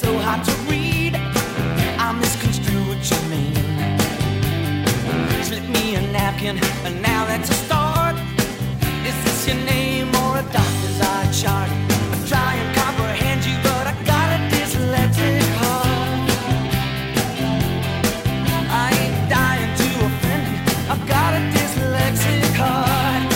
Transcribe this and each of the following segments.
so hard to read. I misconstrue what you mean. Slip me a napkin, and now that's a start. Is this your name or a doctor's eye chart? I try and comprehend you, but I got a dyslexic heart. I ain't dying to offend you, I've got a dyslexic heart.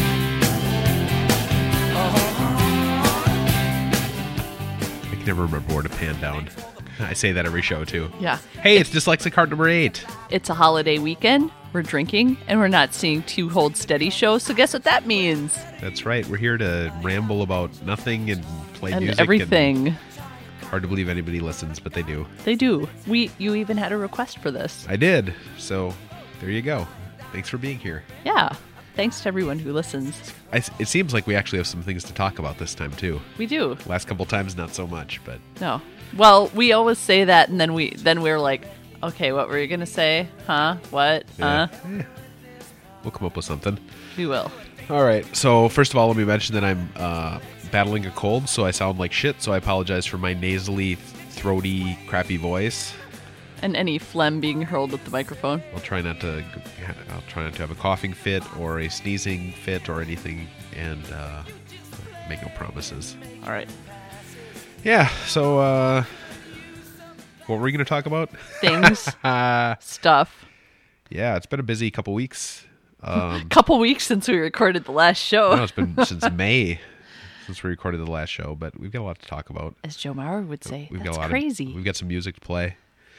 I can never remember where to pan down. I say that every show, too. Yeah. Hey, it's Dyslexic Heart number 8. It's a holiday weekend. We're drinking, and we're not seeing 2 Hold Steady shows, so guess what that means? That's right. We're here to ramble about nothing and play And music. everything. And hard to believe anybody listens, but they do. They do. You even had a request for this. I did. So there you go. Thanks for being here. Yeah. Thanks to everyone who listens. It seems like we actually have some things to talk about this time, too. We do. Last couple times, not so much, but... No. Well, we always say that, and then we're like, okay, what were you going to say? Huh? What? Yeah. We'll come up with something. We will. All right. So first of all, let me mention that I'm battling a cold, so I sound like shit. So I apologize for my nasally, throaty, crappy voice. And any phlegm being hurled at the microphone. I'll try not to have a coughing fit or a sneezing fit or anything, and make no promises. All right. Yeah. So what were we going to talk about? Things. Stuff. Yeah, it's been a busy couple weeks. Couple weeks since we recorded the last show. No, it's been since May since we recorded the last show, but we've got a lot to talk about. As Joe Mauer would say, We've that's got a lot crazy. We've got some music to play.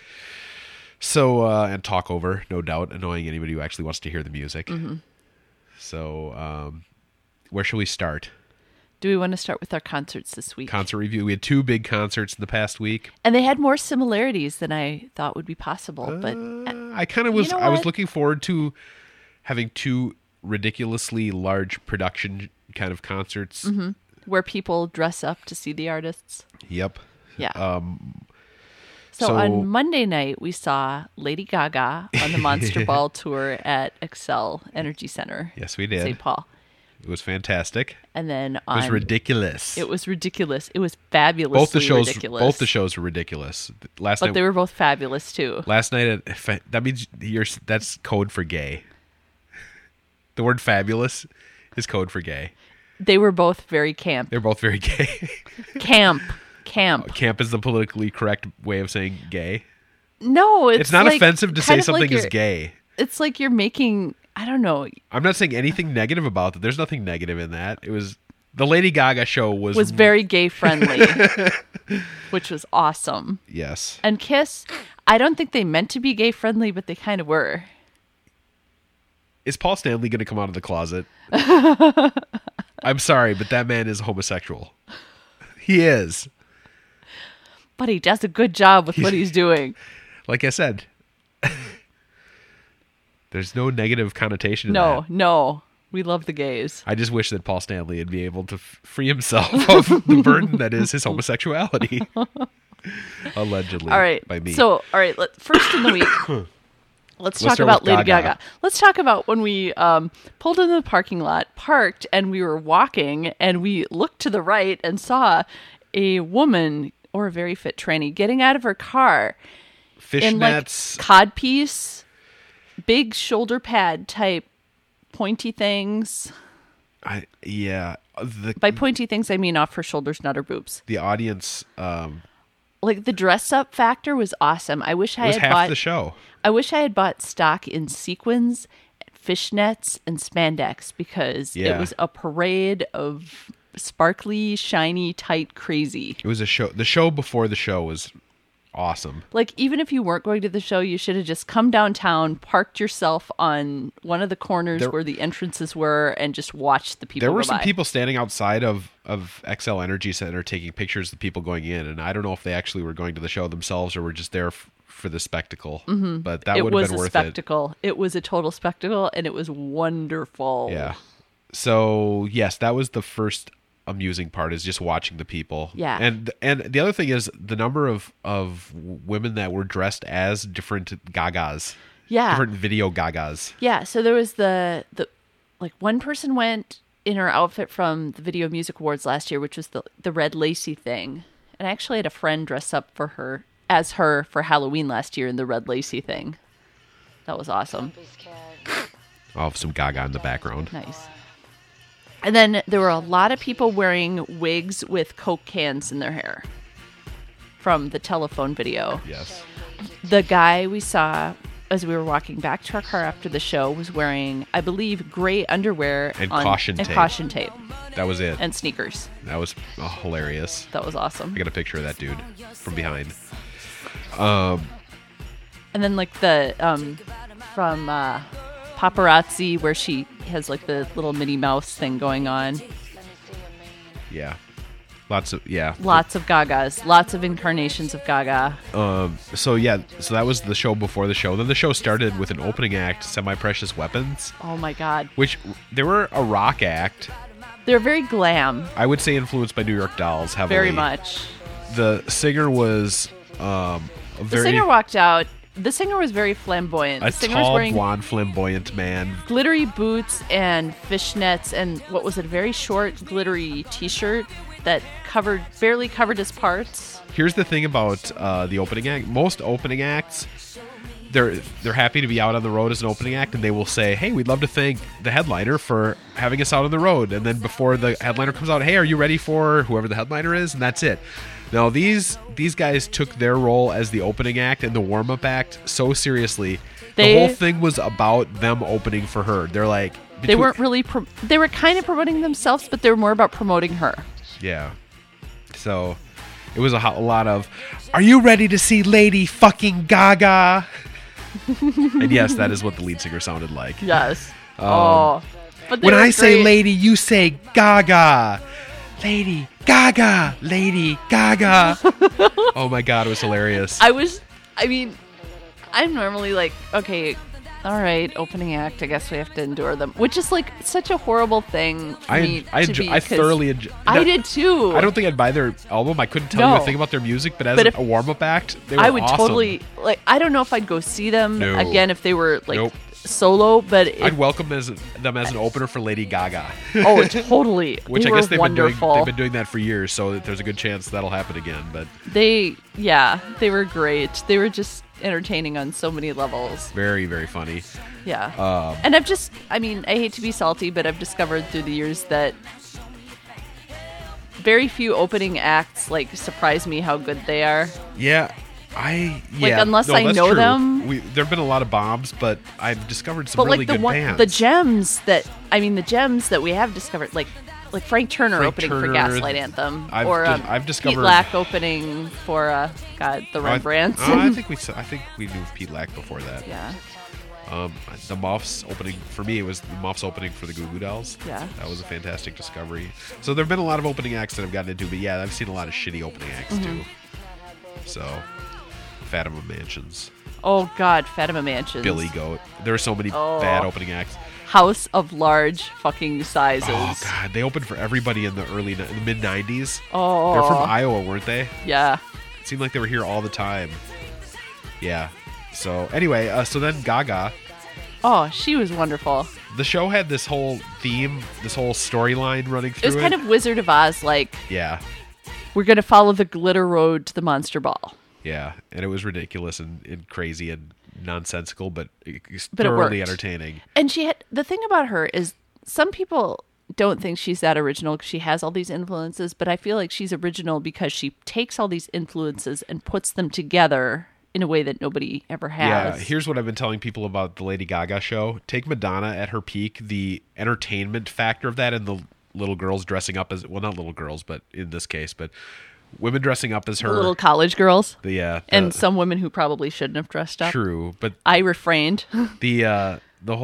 So, and talk over, no doubt, annoying anybody who actually wants to hear the music. Mm-hmm. So, where shall we start? Do we want to start with our concerts this week? Concert review. We had 2 big concerts in the past week. And they had more similarities than I thought would be possible. But I kind of was. You know I was what? looking forward to having 2 ridiculously large production kind of concerts. Mm-hmm. Where people dress up to see the artists. Yep. Yeah. So So on Monday night, we saw Lady Gaga on the Monster Ball tour at Excel Energy Center. Yes, we did. St. Paul. It was fantastic. And then It was ridiculous. It was ridiculous. It was fabulously Both ridiculous. the shows were ridiculous. Last But night they were both fabulous, too. Last night, that means that's code for gay. The word fabulous is code for gay. They were both very camp. They're both very gay. Camp. Camp is the politically correct way of saying gay. No, It's not like, offensive to say kind of something like is you're- gay. It's like you're making, I don't know, I'm not saying anything negative about it. There's nothing negative in that. It was the Lady Gaga show was very gay friendly, which was awesome. Yes. And Kiss, I don't think they meant to be gay friendly, but they kind of were. Is Paul Stanley going to come out of the closet? I'm sorry, but that man is homosexual. He is. But he does a good job with what he's doing. Like I said, there's no negative connotation in that. No. We love the gays. I just wish that Paul Stanley would be able to free himself of the burden that is his homosexuality. Allegedly. All right. By me. So, all right. First in the week, let's talk start about with Lady Gaga. Gaga. Let's talk about when we pulled into the parking lot, parked, and we were walking, and we looked to the right and saw a woman or a very fit tranny getting out of her car in like Fishnets. codpiece, big shoulder pad type pointy things. By pointy things, I mean off her shoulders, not her boobs. The audience Like the dress up factor was awesome. I wish I was had half bought the show. I wish I had bought stock in sequins, fishnets, and spandex because it Yeah. was a parade of sparkly, shiny, tight, crazy. It was a show. The show before the show was awesome. Like, even if you weren't going to the show, you should have just come downtown, parked yourself on one of the corners where the entrances were, and just watched the people There were go some by. people standing outside of XL Energy Center taking pictures of the people going in, and I don't know if they actually were going to the show themselves or were just there for the spectacle. Mm-hmm. But that would have been worth It was a spectacle. It was a total spectacle, and it was wonderful. it. Yeah. So yes, that was the first amusing part, is just watching the people. Yeah. And the other thing is the number of women that were dressed as different Gagas. Yeah. Different video Gagas. Yeah, so there was the like one person went in her outfit from the Video Music Awards last year, which was the red lacy thing. And I actually had a friend dress up for Halloween last year in the red lacy thing. That was awesome. I'll have some Gaga in the background. Nice. And then there were a lot of people wearing wigs with Coke cans in their hair from the telephone video. Yes. The guy we saw as we were walking back to our car after the show was wearing, I believe, gray underwear and caution tape. That was it. And sneakers. That was hilarious. That was awesome. I got a picture of that dude from behind. And then like the from Paparazzi, where she has like the little Minnie Mouse thing going on. Yeah. Lots of Gagas, lots of incarnations of Gaga. So that was the show before the show. Then the show started with an opening act, Semi Precious Weapons. Oh my God! Which they were a rock act. They're very glam. I would say influenced by New York Dolls heavily. Very much. The singer was the singer walked out. The singer was very flamboyant. The singer was wearing blonde, flamboyant man. Glittery boots and fishnets, and what was it? A very short, glittery T-shirt that barely covered his parts. Here's the thing about the opening act. Most opening acts, they're happy to be out on the road as an opening act, and they will say, "Hey, we'd love to thank the headliner for having us out on the road." And then before the headliner comes out, "Hey, are you ready for whoever the headliner is?" And that's it. Now these guys took their role as the opening act and the warm-up act so seriously. The whole thing was about them opening for her. They're like they weren't really. They were kind of promoting themselves, but they were more about promoting her. Yeah. So it was a lot of, "Are you ready to see Lady fucking Gaga?" And yes, that is what the lead singer sounded like. Yes. But when I say lady, you say Gaga. Lady Gaga. Lady Gaga. Oh my God, it was hilarious. I'm normally like, okay, all right, opening act, I guess we have to endure them, which is like such a horrible thing for me to be. I thoroughly enjoyed. I did too. I don't think I'd buy their album. I couldn't tell you a thing about their music, but as a warm-up act, they were awesome. I would totally, like, I don't know if I'd go see them again if they were like solo, but I'd welcome them as an opener for Lady Gaga. Oh, totally. Which I guess they've been doing that for years, so there's a good chance that'll happen again. But they were great. They were just entertaining on so many levels. Very, very funny. Yeah. And I hate to be salty, but I've discovered through the years that very few opening acts like surprise me how good they are. Yeah. Unless I know them. There've been a lot of bombs, but I've discovered some really good bands. The gems that we have discovered, like Frank Turner opening for Gaslight Anthem, I've discovered Pete Lack opening for the Rembrandts. I think we knew Pete Lack before that. Yeah. The Muffs opening for me, it was the Muffs opening for the Goo Goo Dolls. Yeah, that was a fantastic discovery. So there've been a lot of opening acts that I've gotten into, but yeah, I've seen a lot of shitty opening acts too. So, Fatima Mansions. Oh God, Fatima Mansions. Billy Goat. There were so many bad opening acts. House of large fucking sizes. Oh God, they opened for everybody in the mid '90s. Oh, they're from Iowa, weren't they? Yeah. It seemed like they were here all the time. Yeah. So anyway, so then Gaga. Oh, she was wonderful. The show had this whole theme, this whole storyline running through it. It was kind of Wizard of Oz, like. Yeah. We're going to follow the glitter road to the Monster Ball. Yeah, and it was ridiculous and crazy and nonsensical, but thoroughly entertaining. And the thing about her is some people don't think she's that original because she has all these influences, but I feel like she's original because she takes all these influences and puts them together in a way that nobody ever has. Yeah, here's what I've been telling people about the Lady Gaga show. Take Madonna at her peak, the entertainment factor of that, and the little girls dressing up as, well, not little girls, but in this case, but women dressing up as her. The little college girls. And some women who probably shouldn't have dressed up. True, but I refrained. The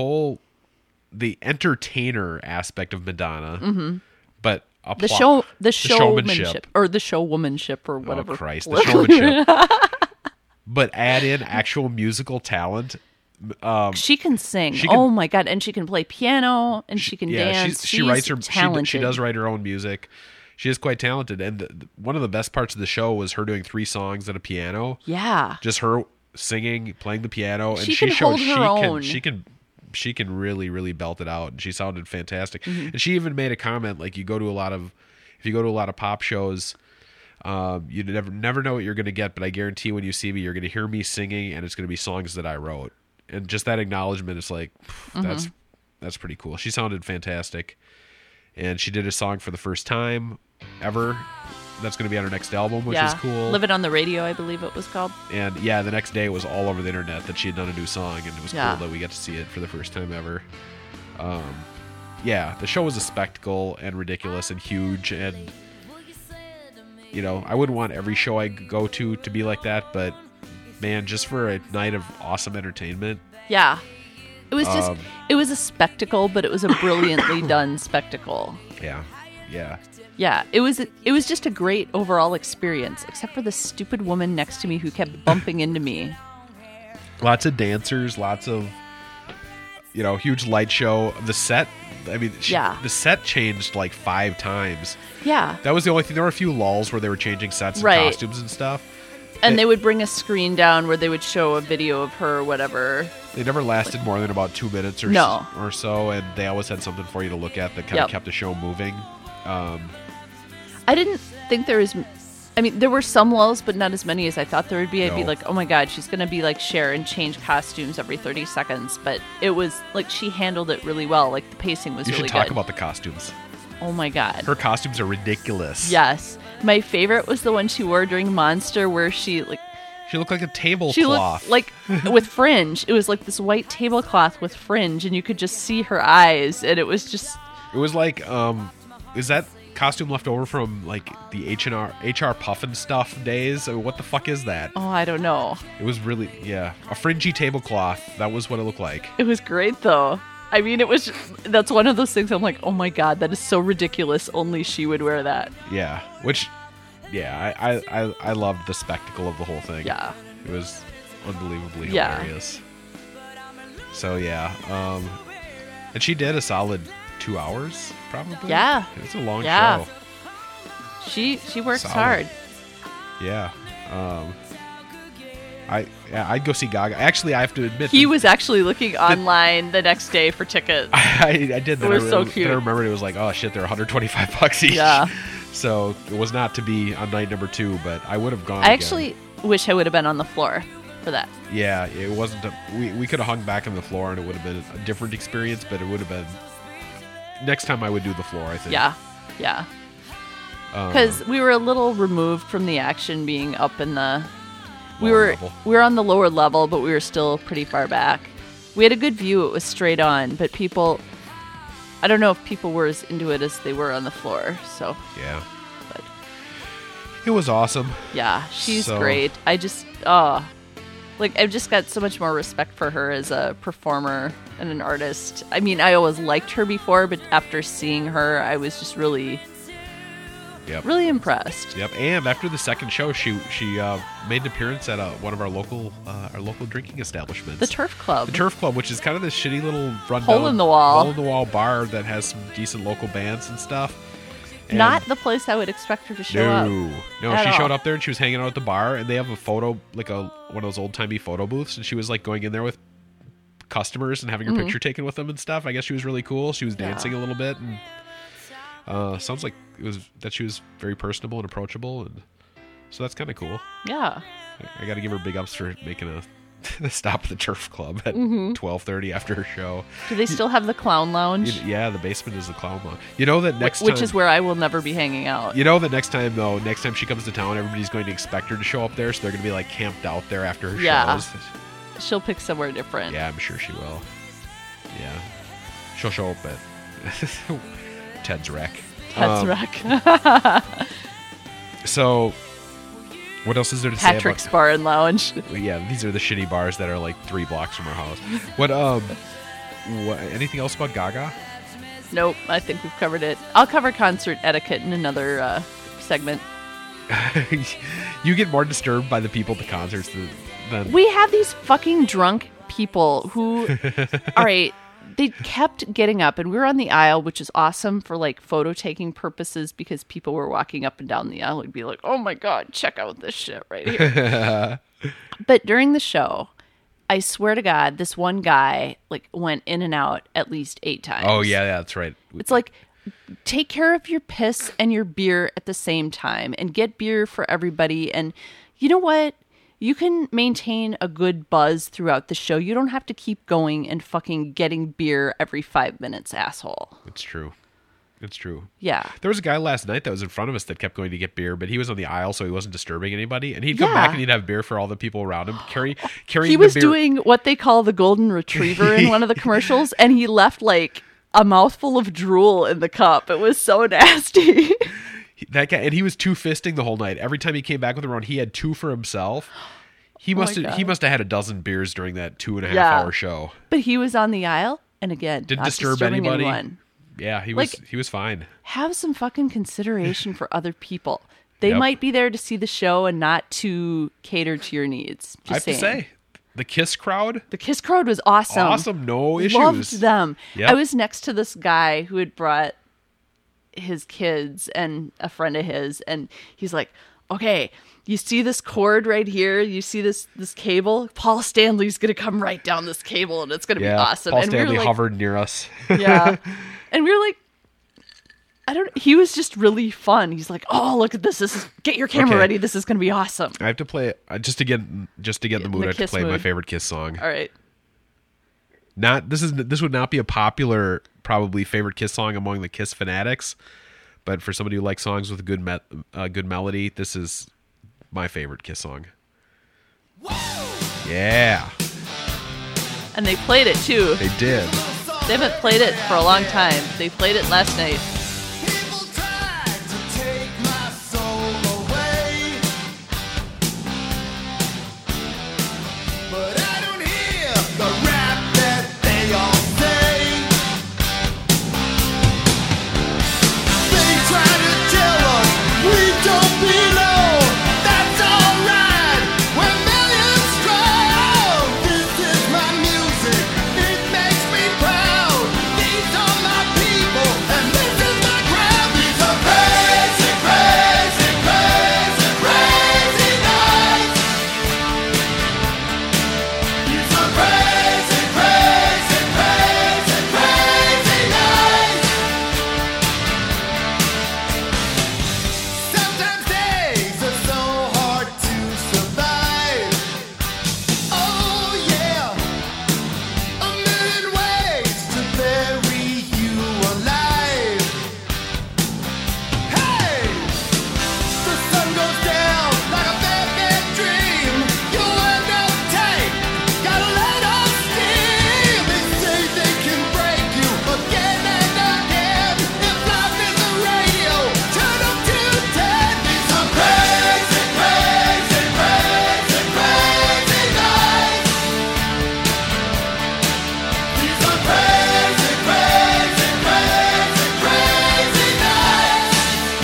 entertainer aspect of Madonna, but the showmanship or the showwomanship or whatever. Oh Christ, the showmanship. But add in actual musical talent. She can sing. Oh my God! And she can play piano and she can dance. She writes her. Talented. She does write her own music. She is quite talented, and one of the best parts of the show was her doing 3 songs and a piano. Yeah, just her singing, playing the piano, and she showed she can really, really belt it out, and she sounded fantastic. Mm-hmm. And she even made a comment like, if you go to a lot of pop shows, You never know what you're going to get, but I guarantee when you see me, you're going to hear me singing, and it's going to be songs that I wrote. And just that acknowledgement is like, that's pretty cool. She sounded fantastic, and she did a song for the first time ever. That's going to be on her next album, which is cool. Live It on the Radio, I believe it was called. And yeah, the next day it was all over the internet that she had done a new song, and it was cool that we got to see it for the first time ever. Yeah, the show was a spectacle and ridiculous and huge, and you know, I wouldn't want every show I go to be like that, but man, just for a night of awesome entertainment. Yeah. It was just, it was a spectacle, but it was a brilliantly done spectacle. Yeah. Yeah, it was just a great overall experience, except for the stupid woman next to me who kept bumping into me. Lots of dancers, lots of, you know, huge light show. The set, I mean, the set changed like 5 times. Yeah. That was the only thing. There were a few lulls where they were changing sets and costumes and stuff. And they would bring a screen down where they would show a video of her or whatever. They never lasted more than about 2 minutes or so, and they always had something for you to look at that kind of kept the show moving. I didn't think there was... I mean, there were some lulls, but not as many as I thought there would be. I'd be like, oh my God, she's going to be like Cher and change costumes every 30 seconds. But it was like she handled it really well. Like the pacing was really good. You should talk about the costumes. Oh my God. Her costumes are ridiculous. Yes. My favorite was the one she wore during Monster where she looked like a tablecloth. She looked like with fringe. It was like this white tablecloth with fringe, and you could just see her eyes, and it was just... It was like, is that costume left over from like the HR Puffin stuff days? What the fuck is that? Oh, I don't know. It was really, a fringy tablecloth. That was what it looked like. It was great though. I mean, that's one of those things I'm like, oh my God, that is so ridiculous. Only she would wear that. Yeah. I loved the spectacle of the whole thing. Yeah. It was unbelievably hilarious. So and she did a solid 2 hours, probably. Yeah. It's a long show. She works hard. Yeah. I'd go see Gaga. Actually, I have to admit, he was actually looking online the next day for tickets. I did. It was so cute. I remembered it was like, oh shit, they're $125 each. Yeah. So it was not to be on night number 2, but I would have gone. I actually wish I would have been on the floor for that. Yeah, it wasn't. We could have hung back on the floor, and it would have been a different experience. But it would have been next time I would do the floor, I think. Yeah. Because we were a little removed from the action, being up in the. We were on the lower level, but we were still pretty far back. We had a good view. It was straight on, but people... I don't know if people were as into it as they were on the floor, so... Yeah. But, it was awesome. Yeah, she's great. I just... I've just got so much more respect for her as a performer and an artist. I mean, I always liked her before, but after seeing her, I was just really... really impressed. Yep, and after the second show, she made an appearance at one of our local drinking establishments, the Turf Club. The Turf Club, which is kind of this shitty little rundown hole in the wall bar that has some decent local bands and stuff. And not the place I would expect her to show up. No, she showed up there and she was hanging out at the bar, and they have a photo, like one of those old timey photo booths, and she was like going in there with customers and having her picture taken with them and stuff. I guess she was really cool. She was dancing a little bit and. Sounds like she was very personable and approachable, and so that's kind of cool. Yeah, I got to give her big ups for making a stop at the Turf Club at 12:30 after her show. Do they still have the Clown Lounge? Yeah, the basement is the Clown Lounge. You know that which is where I will never be hanging out. You know that next time she comes to town, everybody's going to expect her to show up there, so they're going to be like camped out there after her shows. She'll pick somewhere different. Yeah, I'm sure she will. Yeah, she'll show up at Ted's Rec. So, what else is there to say about Patrick's Bar and Lounge? Yeah, these are the shitty bars that are like 3 blocks from our house. What anything else about Gaga? Nope, I think we've covered it. I'll cover concert etiquette in another segment. You get more disturbed by the people at the concerts than... We have these fucking drunk people who... All right... They kept getting up, and we were on the aisle, which is awesome for like photo taking purposes because people were walking up and down the aisle and be like, "Oh my God, check out this shit right here." But during the show, I swear to God, this one guy like went in and out at least 8 times. Oh yeah, that's right. It's like take care of your piss and your beer at the same time and get beer for everybody. And you know what? You can maintain a good buzz throughout the show. You don't have to keep going and fucking getting beer every 5 minutes, asshole. It's true. It's true. Yeah. There was a guy last night that was in front of us that kept going to get beer, but he was on the aisle, so he wasn't disturbing anybody. And he'd come back and he'd have beer for all the people around him, carrying He was the beer. doing what they call the golden retriever in one of the commercials, and he left like a mouthful of drool in the cup. It was so nasty. That guy, and he was two-fisting the whole night. Every time he came back with a round, he had two for himself. He must have had a dozen beers during that 2.5 hour show. But he was on the aisle, and again, didn't not disturb disturbing anybody. anyone. Yeah, he was fine. Have some fucking consideration for other people. They Yep. might be there to see the show and not to cater to your needs. Just I have saying. to say, the Kiss crowd, The Kiss crowd was awesome. awesome, no issues. Loved them. Yep. I was next to this guy who had brought his kids and a friend of his, and he's like, okay, you see this cord right here? You see this cable? Paul Stanley's going to come right down this cable, and it's going to be awesome. Paul and Stanley we were like, hovered near us. yeah. And we were like, he was just really fun. He's like, oh, look at this. Get your camera Okay. ready. This is going to be awesome. I have to play just to get in the mood. I have to Kiss play my mood. favorite Kiss song. All right. This would not be a popular probably favorite Kiss song among the Kiss fanatics, but for somebody who likes songs with a good melody, this is my favorite Kiss song. Yeah, And they played it too. they did. They haven't played it for a long time. They played it last night. People tried to take my soul away, but I don't hear the rap that they all say. They try to tell us we don't belong. That's alright. We're millions strong. This is my music. It makes me proud. These are my people, and this is my crowd. These are crazy, crazy, crazy, crazy nights. These are crazy, crazy, crazy, crazy nights. Sometimes days are so hard to survive. Oh yeah, a million ways to bury you alive. Hey, the sun goes down like a bad, bad dream. You end up tight, gotta let off steam. They say they can break you again and again. If life is a radio, turn up to 10. These are crazy, crazy, crazy, crazy nights. These are crazy, crazy, crazy, crazy nights.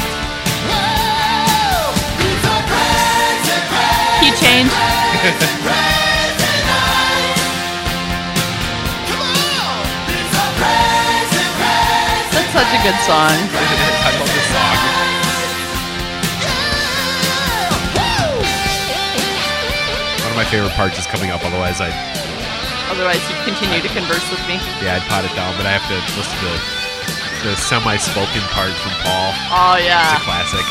Whoa, these are crazy, crazy, Key change. crazy nights. Come on, these are crazy, crazy. That's such a good song. I love this song. One of my favorite parts is coming up. Otherwise, Otherwise, you'd continue to converse with me. I'd pot it down. But I have to listen to the semi-spoken part from Paul. Oh, It's yeah. a classic.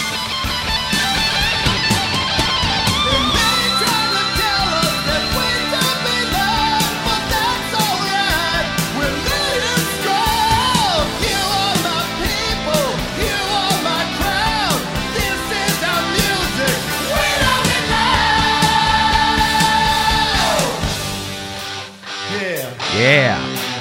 Yeah.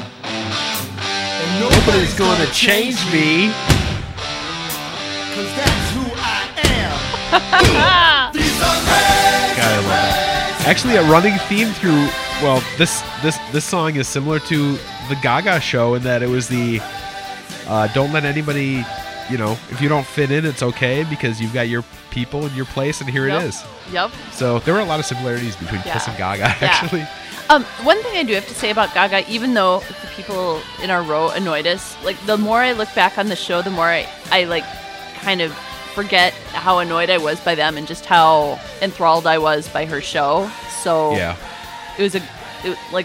Nobody's gonna change me. Cause that's who I am. These are crazy. God, I love that. Actually, a running theme through. Well, this song is similar to the Gaga show in that it was the don't let anybody, if you don't fit in, it's okay because you've got your people and your place, and here Yep. it is. Yep. So there were a lot of similarities between Kiss and Gaga, Yeah. actually. One thing I do have to say about Gaga, even though the people in our row annoyed us, like the more I look back on the show, the more I like kind of forget how annoyed I was by them and just how enthralled I was by her show. So Yeah. it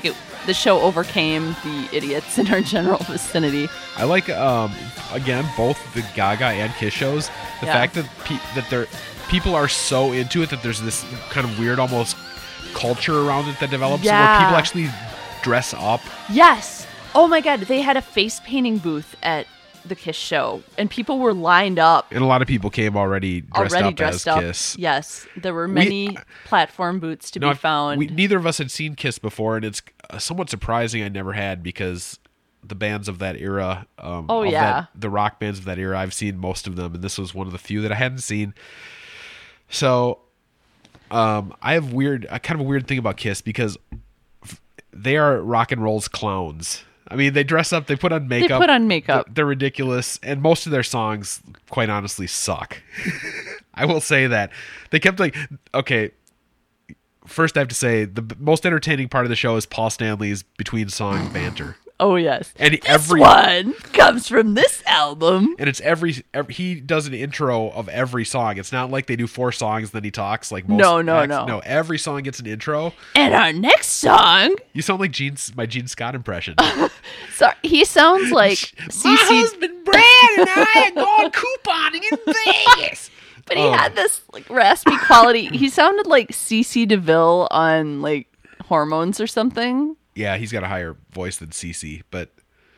the show overcame the idiots in our general vicinity. I like again both the Gaga and Kiss shows. The Yeah. fact that people are so into it that there's this kind of weird almost culture around it that develops where Yeah. people actually dress up. Yes. Oh my God, they had a face painting booth at the Kiss show, and people were lined up. And a lot of people came already dressed up as Kiss. Yes, there were many platform booths to be found. Neither of us had seen Kiss before, and it's somewhat surprising I never had because the bands of that era, the rock bands of that era, I've seen most of them, and this was one of the few that I hadn't seen. So, I have kind of a weird thing about Kiss because they are rock and roll's clowns. I mean, they dress up, they put on makeup. They're ridiculous, and most of their songs, quite honestly, suck. I will say that. They kept okay, first I have to say, the most entertaining part of the show is Paul Stanley's between-song banter. Oh, yes. And this one comes from this album. And it's he does an intro of every song. It's not like they do 4 songs, then he talks like most No. No, every song gets an intro. And our next song... You sound like my Gene Scott impression. Sorry, he sounds like My husband Brad and I are going couponing in Vegas. But he had this like raspy quality. He sounded like CeCe DeVille on like Hormones or something. Yeah, he's got a higher voice than CeCe, but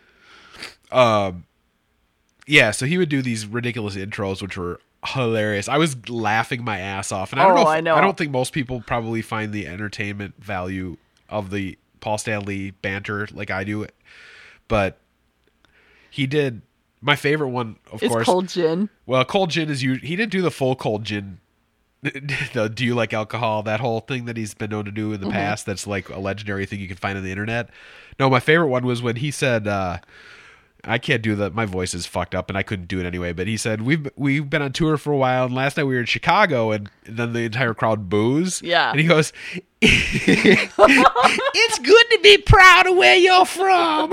yeah, so he would do these ridiculous intros which were hilarious. I was laughing my ass off, and I don't think most people probably find the entertainment value of the Paul Stanley banter like I do, but he did. My favorite one, of course, Cold Gin. Well, Cold Gin is he didn't do the full Cold Gin. The do you like alcohol, that whole thing that he's been known to do in the past, that's like a legendary thing you can find on the internet. No, my favorite one was when he said, I can't do that, my voice is fucked up and I couldn't do it anyway, but he said, we've been on tour for a while, and last night we were in Chicago, and then the entire crowd boos. Yeah. And he goes, it's good to be proud of where you're from.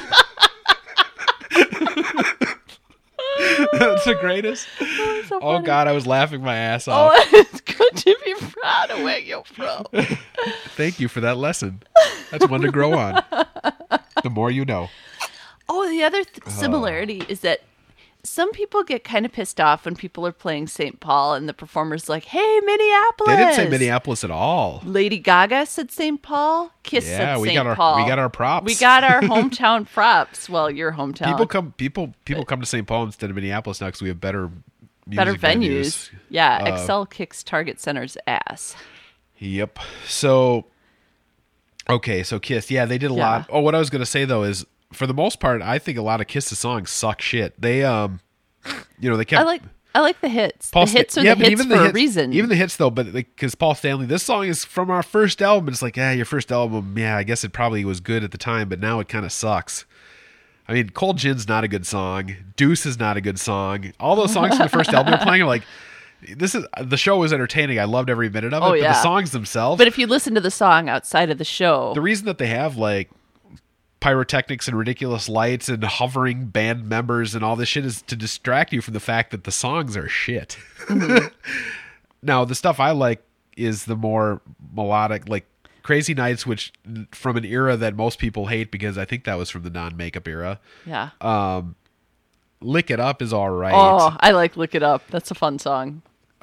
That's the greatest. Oh God, I was laughing my ass off. Oh, it's good to be proud of where you're from. Thank you for that lesson. That's one to grow on. The more you know. Oh, the other similarity is that some people get kind of pissed off when people are playing St. Paul and the performer's like, hey, Minneapolis. They didn't say Minneapolis at all. Lady Gaga said St. Paul. Kiss said St. Paul. We got our props. We got our hometown props. Well, your hometown. People come to St. Paul instead of Minneapolis now because we have better venues. Yeah, Excel kicks Target Center's ass. Yep. So, okay, so Kiss. Yeah, they did a lot. Oh, what I was going to say, though, is for the most part, I think a lot of Kiss's songs suck shit. They, they kept... I like the hits. The hits are the hits for a reason. Even the hits, though, but because Paul Stanley, this song is from our first album. It's like, your first album, yeah, I guess it probably was good at the time, but now it kind of sucks. I mean, Cold Gin's not a good song. Deuce is not a good song. All those songs from the first album they're playing are like, the show was entertaining. I loved every minute of it. But the songs themselves. But if you listen to the song outside of the show, the reason that they have like pyrotechnics and ridiculous lights and hovering band members and all this shit is to distract you from the fact that the songs are shit. Mm-hmm. Now, the stuff I like is the more melodic, like Crazy Nights, which from an era that most people hate because I think that was from the non-makeup era. Yeah. Lick It Up is all right. Oh, I like Lick It Up. That's a fun song.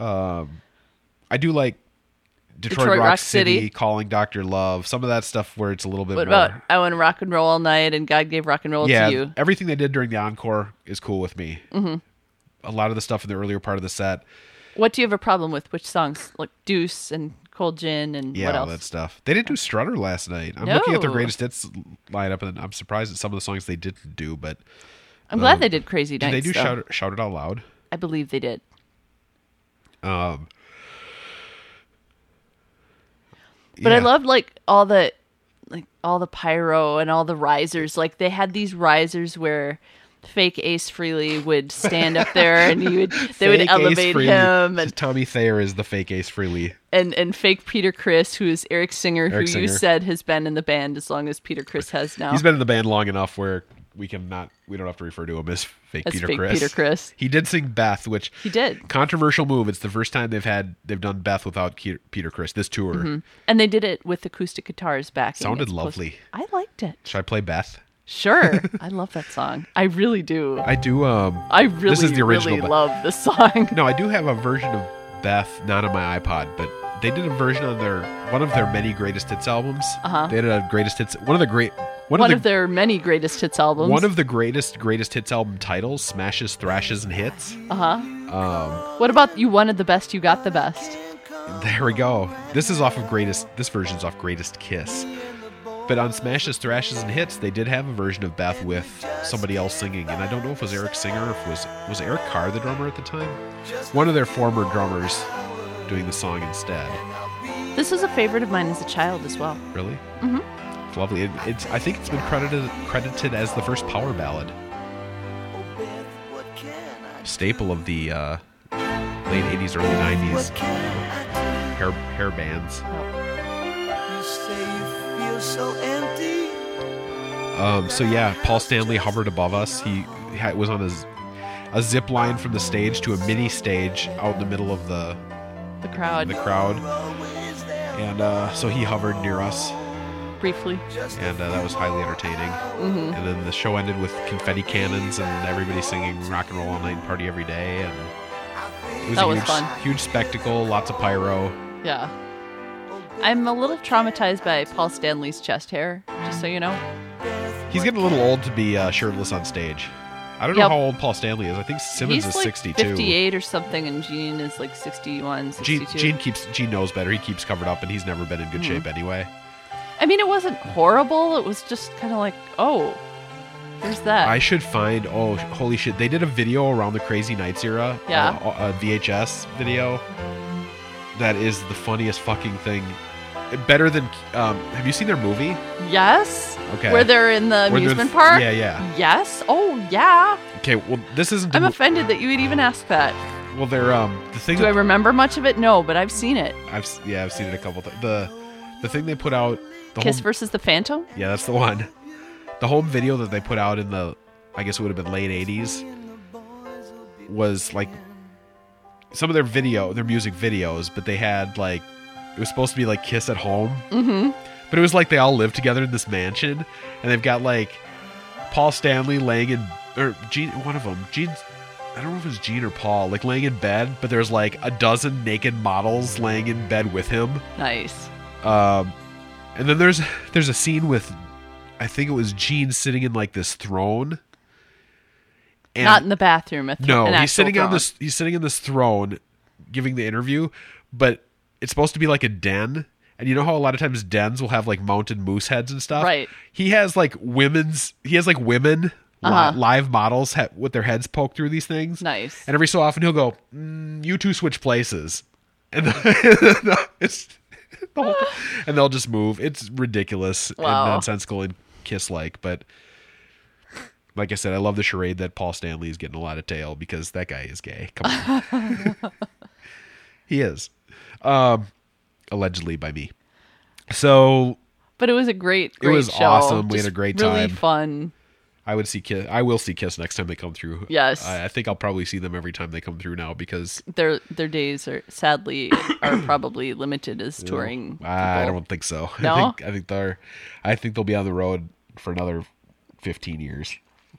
I do like Detroit Rock City, Calling Dr. Love, some of that stuff where it's a little bit what more... about I Want to Rock and Roll All Night and God Gave Rock and Roll to You? Everything they did during the encore is cool with me. Mm-hmm. A lot of the stuff in the earlier part of the set. What do you have a problem with? Which songs? Like Deuce and Cold Gin and what else? All that stuff. They didn't do Strutter last night. I'm looking at their greatest hits lineup, and I'm surprised at some of the songs they didn't do, but... I'm glad they did Crazy Nights. Did they do Shout It Out Loud? I believe they did. But I loved all the pyro and all the risers. Like they had these risers where fake Ace Frehley would stand up there and they would elevate him. And Tommy Thayer is the fake Ace Frehley. And fake Peter Criss, who is Eric Singer, who you said has been in the band as long as Peter Criss has now. He's been in the band long enough where we don't have to refer to him as fake As Peter fake Criss. Peter Criss. He did sing Beth, which He did. controversial move. It's the first time they've done Beth without Peter Criss this tour. Mm-hmm. And they did it with acoustic guitars backing. Sounded as opposed- lovely. I liked it. Should I play Beth? Sure. I love that song. I really do. I do. I really, this is the original really Beth. love this song. No, I do have a version of Beth, not on my iPod, but they did a version on one of their many greatest hits albums. They had a greatest hits. One of their many greatest hits albums. One of the greatest hits album titles: Smashes, Thrashes, and Hits. What about You Wanted the Best, You Got the Best? There we go. This version's off Greatest Kiss. But on Smashes, Thrashes, and Hits, they did have a version of Beth with somebody else singing, and I don't know if it was Eric Singer or if it was Eric Carr the drummer at the time. One of their former drummers doing the song instead. This was a favorite of mine as a child as well. Really? Mm-hmm. It's lovely. I think it's been credited as the first power ballad. Staple of the late 80s, early 90s hair bands. You say you feel so empty. So yeah, Paul Stanley hovered above us. He was on a zip line from the stage to a mini stage out in the middle of the crowd. And so he hovered near us. Briefly. And that was highly entertaining. Mm-hmm. And then the show ended with confetti cannons and everybody singing Rock and Roll All Night and Party Every Day. And it was fun. Huge spectacle, lots of pyro. Yeah. I'm a little traumatized by Paul Stanley's chest hair, just so you know. He's getting a little old to be shirtless on stage. I don't know how old Paul Stanley is. I think Simmons is like 62. 58 or something, and Gene is like 61, 62. Gene knows better. He keeps covered up, and he's never been in good shape anyway. I mean, it wasn't horrible. It was just kind of like, oh, there's that. I should find, holy shit. They did a video around the Crazy Nights era. Yeah. A VHS video. That is the funniest fucking thing. Better than, have you seen their movie? Yes. Okay. Where they're in the amusement park? Yeah. Yes. Oh, yeah. Okay, well, this isn't... I'm offended that you would even ask that. Well, they're, the thing... Do I remember much of it? No, but I've seen it. I've seen it a couple times. The thing they put out... Kiss versus the Phantom? Yeah, that's the one. The home video that they put out in the, I guess it would have been late 80s, was like some of their music videos, but they had like, it was supposed to be like Kiss at home. Mm-hmm. But it was like they all live together in this mansion, and they've got like Paul Stanley laying in, or Gene, one of them, Gene's, I don't know if it was Gene or Paul, like laying in bed, but there's like a dozen naked models laying in bed with him. Nice. And then there's a scene with, I think it was Gene sitting in like this throne. And not in the bathroom. He's sitting on this. He's sitting in this throne, giving the interview, but it's supposed to be like a den. And you know how a lot of times dens will have like mounted moose heads and stuff. Right. He has like women live models with their heads poked through these things. Nice. And every so often he'll go, "You two switch places," and it's. And they'll just move. It's ridiculous and nonsensical and Kiss-like, but like I said, I love the charade that Paul Stanley is getting a lot of tail because that guy is gay. Come on. He is. Allegedly by me. So... But it was a great It was show. awesome. We had a great time. Really fun. I will see Kiss next time they come through. Yes. I think I'll probably see them every time they come through now because their days are sadly probably limited as touring. I don't think so. No? I think they'll be on the road for another 15 years.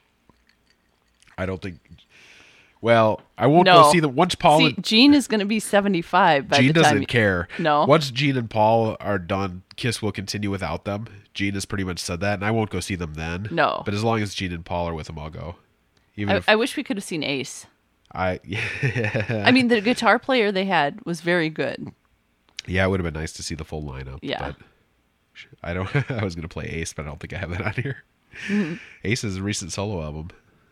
I don't think. Well, I won't go see them once Paul. See, Gene is going to be 75 by Gene the time. doesn't care. No. Once Gene and Paul are done, Kiss will continue without them. Gene has pretty much said that, and I won't go see them then. No. But as long as Gene and Paul are with them, I'll go. I wish we could have seen Ace. I mean, the guitar player they had was very good. Yeah, it would have been nice to see the full lineup. Yeah. But I was going to play Ace, but I don't think I have that on here. Mm-hmm. Ace is a recent solo album.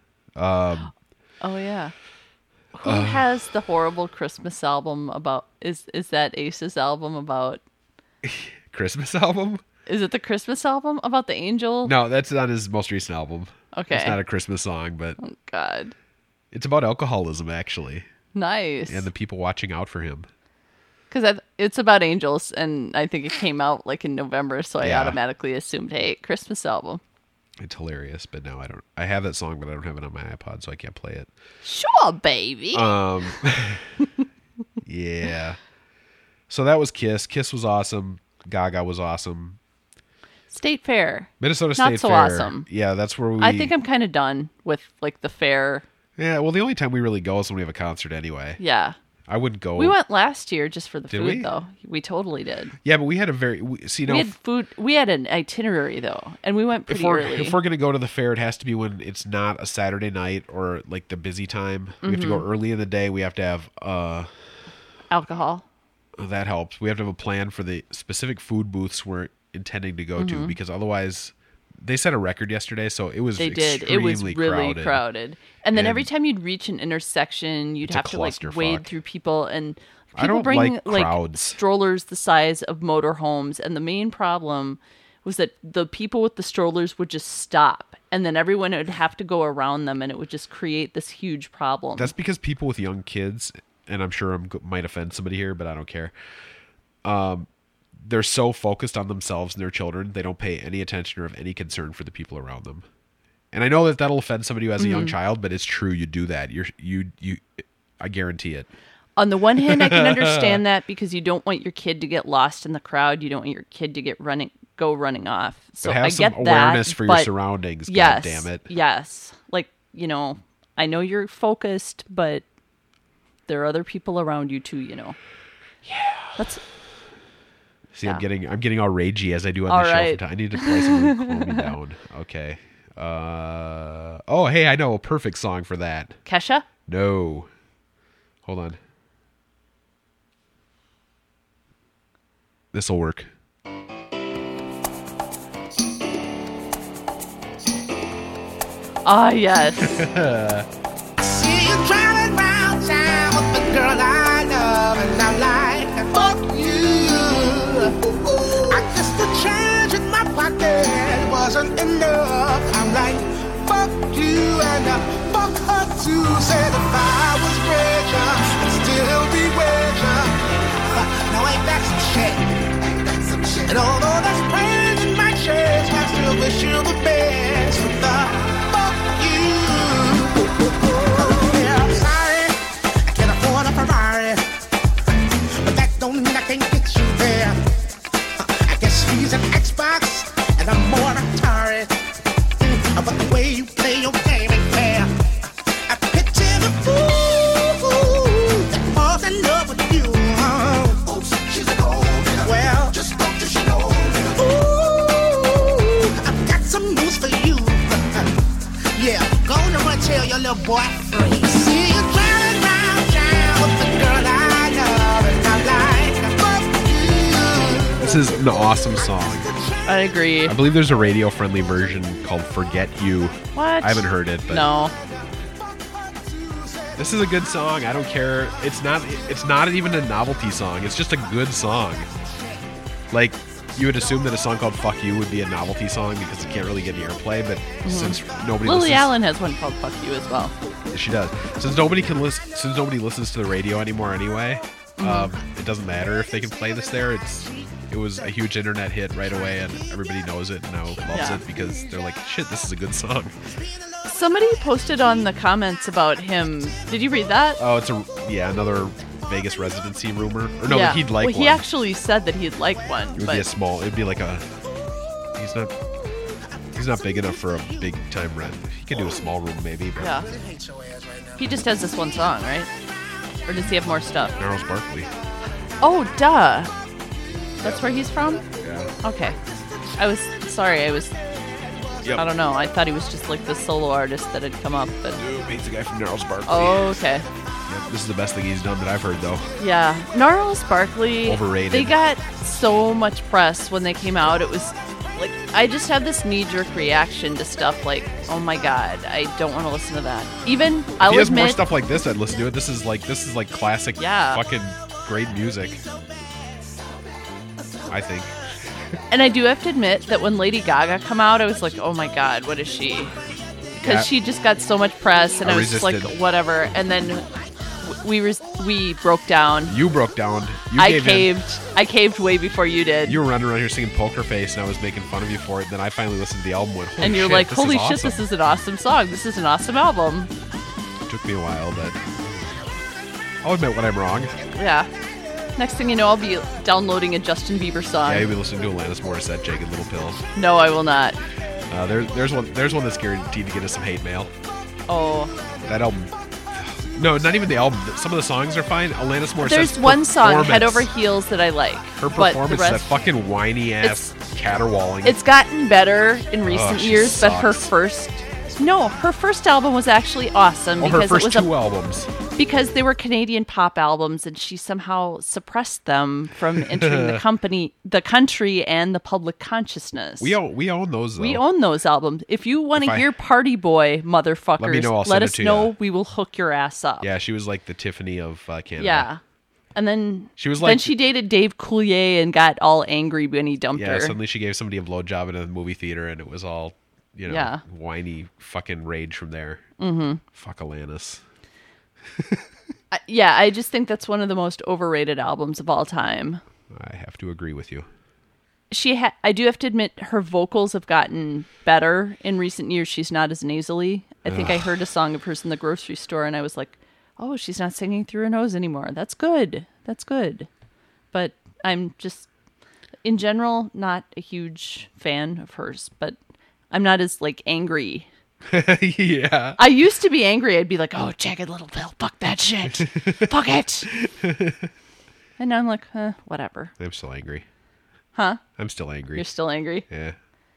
Oh yeah. Who has the horrible Christmas album about? Is that Ace's album about? Christmas album? Is it the Christmas album about the angel? No, that's on his most recent album. Okay. It's not a Christmas song, but Oh God. It's about alcoholism, actually. Nice. And the people watching out for him. Because it's about angels, and I think it came out like in November, so I Yeah. automatically assumed, hey, Christmas album. It's hilarious, but no, I don't. I have that song, but I don't have it on my iPod, so I can't play it. Sure, baby. Yeah. So that was Kiss. Kiss was awesome. Gaga was awesome. State Fair. Minnesota Not State so Fair. awesome. Yeah, that's where we. I think I'm kind of done with like the fair. Yeah, well, the only time we really go is when we have a concert anyway. Yeah. I wouldn't go. We went last year just for the Did food, we? though. We totally did. Yeah, but we had a very. See, no. We had food. We had an itinerary though, and we went pretty early. If we're going to go to the fair, it has to be when it's not a Saturday night or like the busy time. We have to go early in the day. We have to have Alcohol. that helps. We have to have a plan for the specific food booths we're intending to go to, because otherwise, they set a record yesterday, so it was They did. It was really crowded. And then every time you'd reach an intersection, you'd It's a have to like clusterfuck. wade through people, and I people don't bring like crowds. strollers the size of motorhomes. And the main problem was that the people with the strollers would just stop, and then everyone would have to go around them, and it would just create this huge problem. That's because people with young kids, and I'm sure I might offend somebody here, but I don't care. They're so focused on themselves and their children, they don't pay any attention or have any concern for the people around them. And I know that that'll offend somebody who has a young child, but it's true. You do that. I guarantee it. On the one hand, I can understand that because you don't want your kid to get lost in the crowd. You don't want your kid to go running off. So But have I some get awareness that, for your but surroundings. Yes, God damn it. yes. Like, I know you're focused, but there are other people around you too. Yeah. That's See, Yeah. I'm getting all ragey as I do on All the show. right. From time. I need to play something to calm me down. Okay. Oh, hey, I know a perfect song for that. Kesha. No. Hold on. This'll work. Ah, yes. See you driving round town with the girl I love, and I'm like, fuck you. I guess the change in my pocket wasn't enough. I'm like, fuck you, and fuck her too. Said if I was richer, I'd still be richer. Now ain't that some shit? And although there's pain in my chest, I still wish you the best. With the fuck you. Yeah, I'm sorry, I can't afford a Ferrari, but that don't mean I can't get you there. I guess he's an Xbox and I'm more Atari. But the way you play your game ain't fair. I picture the fool that falls in love with you. Oh, she's a gold digger. Well, just don't you know. Ooh, I've got some news for you. Yeah, go on and tell your little boy free. See you driving round town with the girl I love, and I'm like, fuck you. This is an awesome song. I agree. I believe there's a radio-friendly version called Forget You. What? I haven't heard it, but No. this is a good song. I don't care. It's not even a novelty song. It's just a good song. Like, you would assume that a song called Fuck You would be a novelty song because it can't really get any airplay, but since nobody Lily listens, Allen has one called "Fuck You" as well. she does. Since nobody listens to the radio anymore anyway, it doesn't matter if they can play this there. It was a huge internet hit right away, and everybody knows it and now loves Yeah. it because they're like, shit, this is a good song. Somebody posted on the comments about him. Did you read that? Oh, it's another Vegas residency rumor. Or no, Yeah. he'd like well, one. he actually said that he'd like one, It would but be it'd be like he's not big enough for a big time rent. He could do a small room maybe, but yeah. He just has this one song, right? Or does he have more stuff? Gnarls Barkley. Oh, duh. That's where he's from? Yeah. Okay. I was sorry. Yep. I don't know. I thought he was just like the solo artist that had come up, but Nope, he's the guy from Gnarls Barkley. oh, okay. Yep, this is the best thing he's done that I've heard though. Yeah, Gnarls Barkley. Overrated. They got so much press when they came out. It was like I just had this knee-jerk reaction to stuff like, oh my god, I don't want to listen to that. Even I'll He has admit, more stuff like this. I'd listen to it. This is like classic, Yeah. fucking great music. I think. and I do have to admit that when Lady Gaga come out, I was like, oh my god, what is she? Because Yeah. she just got so much press, and I I was just like, resisted. whatever. And then we broke down. You broke down. You I gave in. caved. I caved way before you did. You were running around here singing Poker Face, and I was making fun of you for it. Then I finally listened to the album and went, holy and you're shit, like, this holy is shit, awesome. this is an awesome song. This is an awesome album. It took me a while, but I'll admit when I'm wrong. Yeah. Next thing you know, I'll be downloading a Justin Bieber song. Yeah, you'll be listening to Alanis Morissette, Jagged Little Pill. No, I will not. There's one that's guaranteed to get us some hate mail. Oh. That album. No, not even the album. Some of the songs are fine. Alanis Morissette's There's one song, Head performance- Over Heels, that I like. Her but performance, the that rest, fucking whiny ass caterwauling. it's gotten better in recent she years, but her sucks. first album was actually awesome her because first it was two albums. because they were Canadian pop albums, and she somehow suppressed them from entering the country, and the public consciousness. We own those though. We own those albums. If you want If to I- hear Party Boy, motherfuckers, Let me know, I'll let send it us to know. ya. We will hook your ass up. Yeah, she was like the Tiffany of Canada. Yeah. And then She was then like- she dated Dave Coulier and got all angry when he dumped Yeah, her. suddenly she gave somebody a blowjob in a movie theater, and it was all, Yeah. whiny fucking rage from there. Mm-hmm. Fuck Alanis. Yeah, I just think that's one of the most overrated albums of all time. I have to agree with you. I do have to admit her vocals have gotten better in recent years. She's not as nasally. I think I heard a song of hers in the grocery store, and I was like, oh, she's not singing through her nose anymore. That's good. That's good. But I'm just, in general, not a huge fan of hers. But I'm not as, like, angry. Yeah. I used to be angry. I'd be like, oh, Jagged Little Pill, fuck that shit. Fuck it. And now I'm like, whatever. I'm still angry. Huh? I'm still angry. You're still angry? Yeah.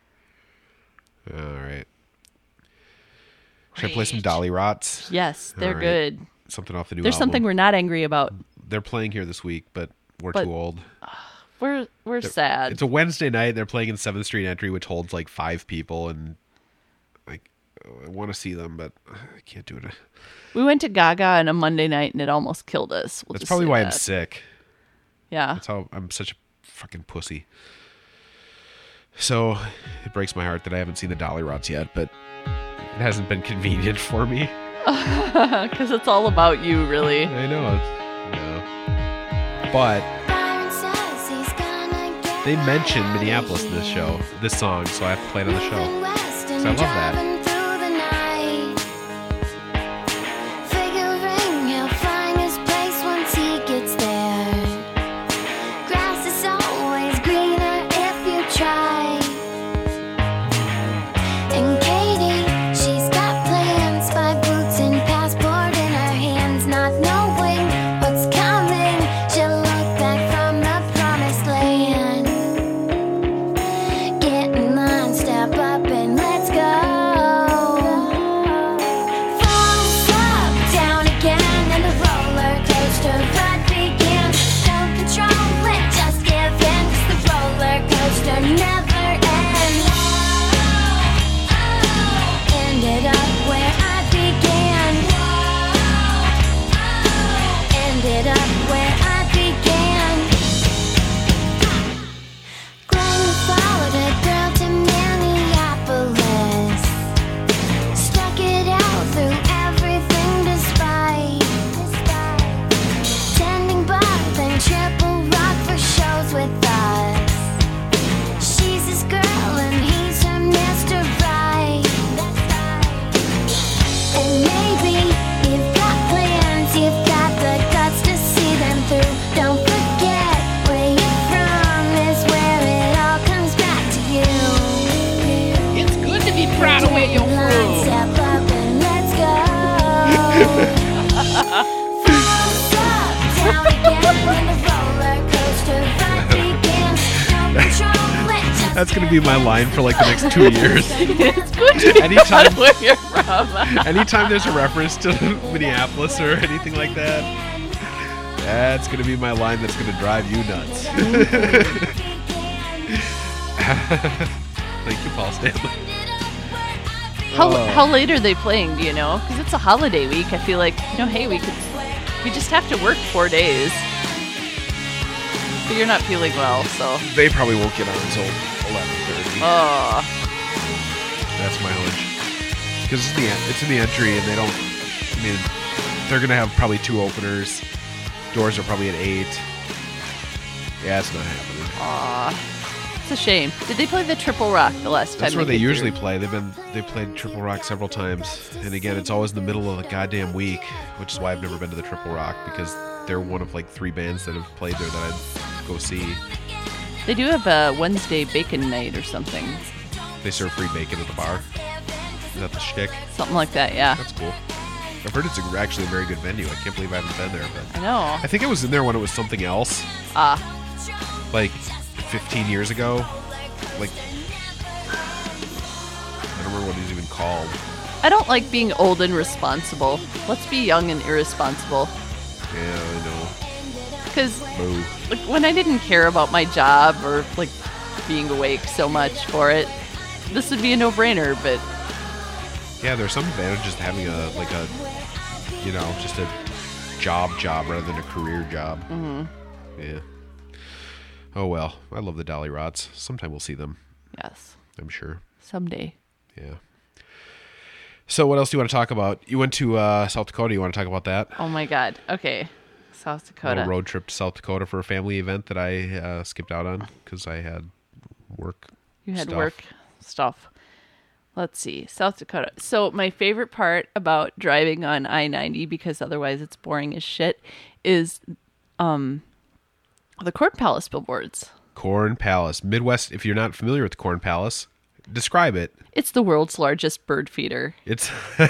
All right. Should I play some Dolly Rots? Yes, they're All right. good. Something off the new There's album. something we're not angry about. They're playing here this week, but we're But- too old. We're sad. It's a Wednesday night. They're playing in 7th Street Entry, which holds like 5 people, and like I want to see them, but I can't do it. We went to Gaga on a Monday night, and it almost killed us. We'll That's just probably say why I'm that. sick. Yeah. That's how I'm such a fucking pussy. So it breaks my heart that I haven't seen the Dolly Rots yet, but it hasn't been convenient for me. Because it's all about you, really. I know. But they mentioned Minneapolis in this show, this song, so I have to play it on the show. So I love that. That's going to be my line for like the next 2 years. It's good to be Anytime- proud of where you're from. Anytime there's a reference to Minneapolis or anything like that, that's going to be my line that's going to drive you nuts. Thank you, Paul Stanley. How late are they playing? Do you know? Because it's a holiday week. I feel like, hey, we just have to work 4 days. But you're not feeling well, so. They probably won't get on until 11:30. Oh. That's my hunch. Because it's in the entry, and they don't. I mean, They're going to have probably 2 openers. Doors are probably at 8. Yeah, it's not happening. Aw. It's a shame. Did they play the Triple Rock the last time? That's where they came usually through? play. They played Triple Rock several times. And again, it's always in the middle of the goddamn week, which is why I've never been to the Triple Rock, because they're one of like 3 bands that have played there that I'd go see. They do have a Wednesday bacon night or something. They serve free bacon at the bar. Is that the shtick? Something like that, yeah. That's cool. I've heard it's actually a very good venue. I can't believe I haven't been there. But I know. I think I was in there when it was something else. Like 15 years ago. Like, I don't remember what it was even called. I don't like being old and responsible. Let's be young and irresponsible. Yeah, I know. Because Boo. like, when I didn't care about my job or like being awake so much for it, this would be a no-brainer. But Yeah, there's some advantages to having just a job rather than a career job. Mm-hmm. Yeah. Oh well, I love the Dolly Rots. Sometime we'll see them. yes, I'm sure. someday. Yeah. So what else do you want to talk about? You went to South Dakota. You want to talk about that? Oh my God. Okay, South A Dakota. little road trip to South Dakota for a family event that I skipped out on because I had work. You had stuff. work stuff. Let's see. South Dakota. So my favorite part about driving on I-90, because otherwise it's boring as shit, is the Corn Palace billboards. Corn Palace, Midwest. If you're not familiar with the Corn Palace, describe it. It's the world's largest bird feeder. It's.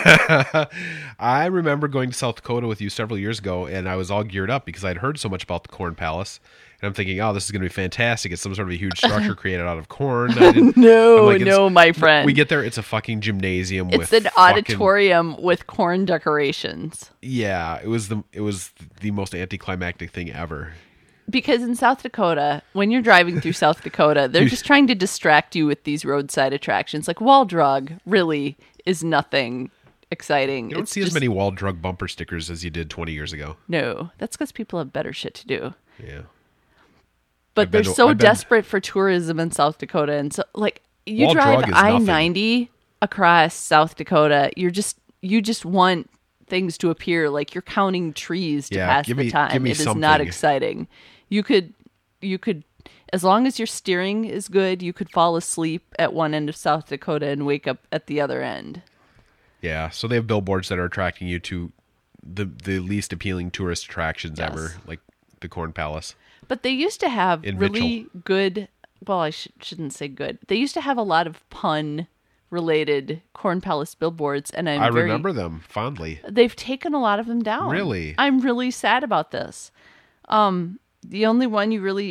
I remember going to South Dakota with you several years ago, and I was all geared up because I'd heard so much about the Corn Palace, and I'm thinking, oh, this is going to be fantastic. It's some sort of a huge structure created out of corn. No, my friend. We get there, it's a fucking gymnasium. It's with an fucking, auditorium with corn decorations. Yeah, it was the most anticlimactic thing ever. Because in South Dakota, when you're driving through South Dakota, they're just trying to distract you with these roadside attractions. Like Wall Drug really is nothing exciting. You don't see as many wall drug bumper stickers as you did 20 years ago. No, that's because people have better shit to do. Yeah. But they're so desperate for tourism in South Dakota. And so, like, you Wall drive Drug is nothing. I-90 across South Dakota, you just want things to appear like you're counting trees to pass the time. Give me it is something. not exciting. You could, as long as your steering is good, you could fall asleep at one end of South Dakota and wake up at the other end. Yeah, so they have billboards that are attracting you to the least appealing tourist attractions Yes. ever, like the Corn Palace. But they used to have In really good, well, I shouldn't say good. They used to have a lot of pun-related Corn Palace billboards, and I remember them fondly. They've taken a lot of them down. Really? I'm really sad about this. The only one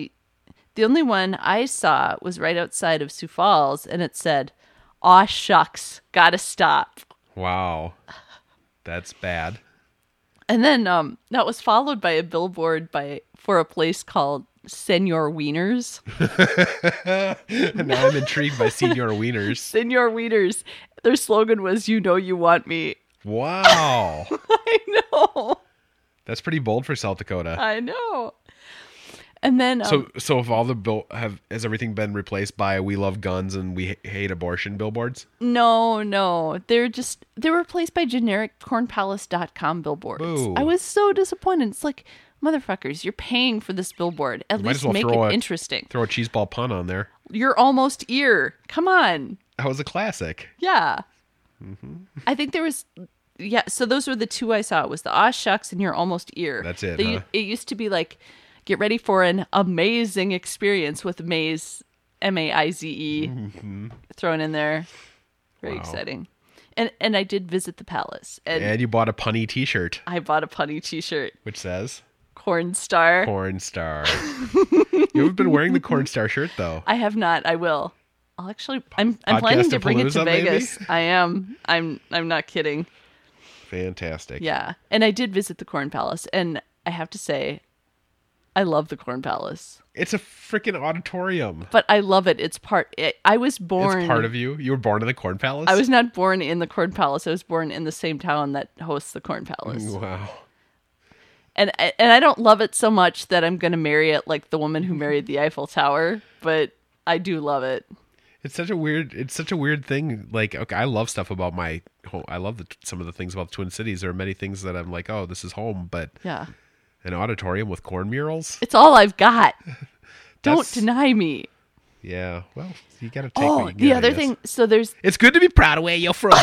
I saw was right outside of Sioux Falls, and it said, "Aw shucks, gotta stop." Wow. That's bad. And then that was followed by a billboard for a place called Senor Wieners. Now I'm intrigued by Senior Wieners. Senor Wieners. Their slogan was, "You know you want me." Wow. I know. That's pretty bold for South Dakota. I know. And then So if all the has everything been replaced by "We love guns and we hate abortion" billboards? no, they were replaced by generic cornpalace.com billboards. Boo. I was so disappointed. It's like, motherfuckers, you're paying for this billboard. At Might least as well make throw it interesting. Throw a cheeseball pun on there. You're almost ear. Come on. That was a classic. Yeah. Mm-hmm. I think there was, yeah. So those were the two I saw. It was the "Aw shucks" and "You're almost ear." That's it, huh? It used to be like, "Get ready for an amazing experience with Maze," MAIZE, thrown in there. Very Wow. exciting. And I did visit the palace, and And you bought a punny T-shirt, I bought a punny T-shirt, which says Corn Star. Corn Star. You haven't been wearing the Corn Star shirt though. I have not. I will. I'll actually. I'm planning to bring it to Podcastapalooza, maybe? Vegas. I am. I'm not kidding. Fantastic. Yeah, and I did visit the Corn Palace, and I have to say, I love the Corn Palace. It's a freaking auditorium. But I love it. I was born. It's part of you. You were born in the Corn Palace? I was not born in the Corn Palace. I was born in the same town that hosts the Corn Palace. Wow. And I don't love it so much that I'm going to marry it like the woman who married the Eiffel Tower, but I do love it. It's such a weird thing. Like, okay, I love stuff about my home. I love some of the things about the Twin Cities. There are many things that I'm like, oh, this is home, but Yeah. an auditorium with corn murals. It's all I've got. Don't That's- deny me. Yeah, well, you got to take. Oh, what you can the get, I other guess. thing. So there's It's good to be proud of where you're from.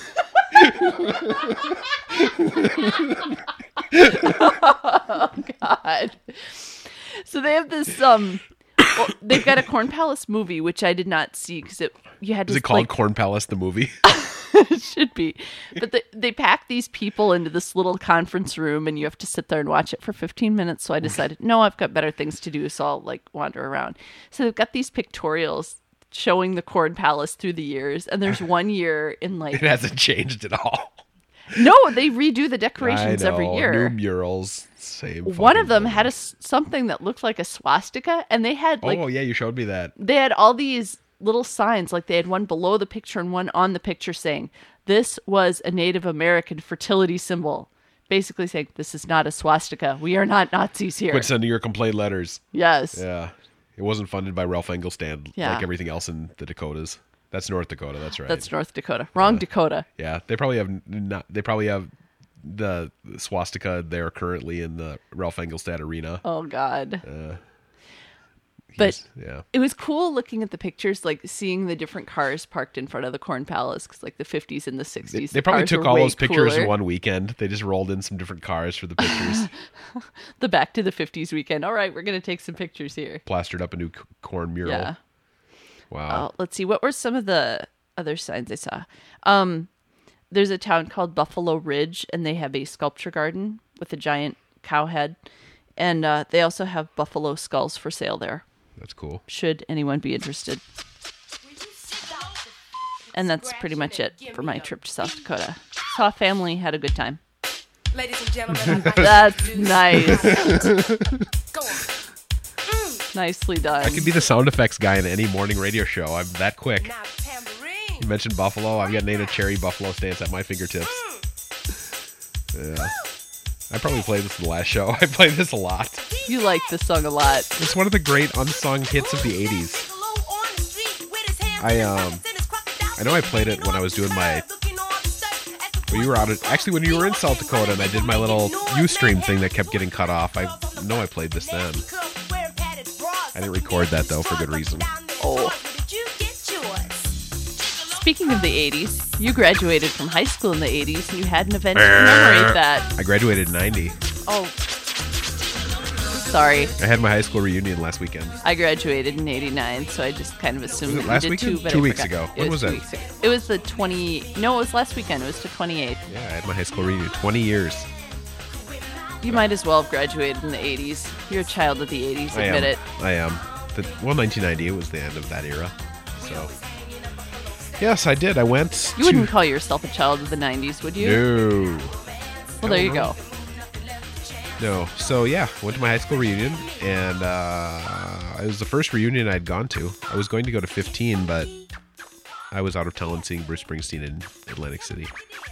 God. So they have this well, they've got a Corn Palace movie which I did not see because you had to Is it called like, Corn Palace the movie? it should be. But they pack these people into this little conference room and you have to sit there and watch it for 15 minutes. So I decided, no, I've got better things to do. So I'll like wander around. So they've got these pictorials showing the Corn Palace through the years. And there's one year in like, It hasn't changed at all. no, they redo the decorations I know, every year. New murals, same. One fucking of them thing. had something that looked like a swastika and they had like, oh yeah, you showed me that. they had all these little signs, like they had one below the picture and one on the picture saying, this was a Native American fertility symbol. Basically saying, this is not a swastika. We are not Nazis here. Quit sending your complaint letters. Yes. Yeah, it wasn't funded by Ralph Engelstad Yeah. like everything else in the Dakotas. That's North Dakota. That's right. That's North Dakota. Wrong Dakota. Yeah, they probably have the swastika there currently in the Ralph Engelstad arena. Oh, God. But yeah, it was cool looking at the pictures, like seeing the different cars parked in front of the Corn Palace, because like the 50s and the 60s. they probably cars took were all way those pictures cooler. in one weekend. They just rolled in some different cars for the pictures, The Back to the 50s weekend. All right, we're going to take some pictures here. plastered up a new corn mural. Yeah. Wow. Let's see. What were some of the other signs I saw? There's a town called Buffalo Ridge, and they have a sculpture garden with a giant cow head. And they also have buffalo skulls for sale there, That's cool. should anyone be interested. And that's pretty much it for my trip to South Dakota. Saw family, had a good time. Ladies and gentlemen, I'd like That's to nice. go on. Nicely done. I could be the sound effects guy in any morning radio show. I'm that quick. Now tambourine. You mentioned Buffalo. I've got Nana Cherry Buffalo stance at my fingertips. Yeah. I probably played this in the last show. I played this a lot. You like this song a lot. It's one of the great unsung hits of the 80s. I know I played it when I was doing my... When you were when you were in South Dakota and I did my little Ustream thing that kept getting cut off. I know I played this then. I didn't record that, though, for good reason. Oh. Speaking of the 80s, you graduated from high school in the 80s and you had an event to commemorate that. I graduated in 90. Oh. Sorry. I had my high school reunion last weekend. I graduated in 89, so I just kind of assumed Was it that last you did weekend? too, but 2 I weeks forgot. ago. When was 2 it? weeks ago. It was the 20... No, it was last weekend. It was the 28th. Yeah, I had my high school reunion. 20 years. You might as well have graduated in the 80s. You're a child of the 80s, admit it. I am. 1990 was the end of that era. So, yes, I did. I went. You wouldn't call yourself a child of the 90s, would you? No. Well, there you go. No. So yeah, went to my high school reunion, and it was the first reunion I'd gone to. I was going to go to 15, but I was out of town seeing Bruce Springsteen in Atlantic City.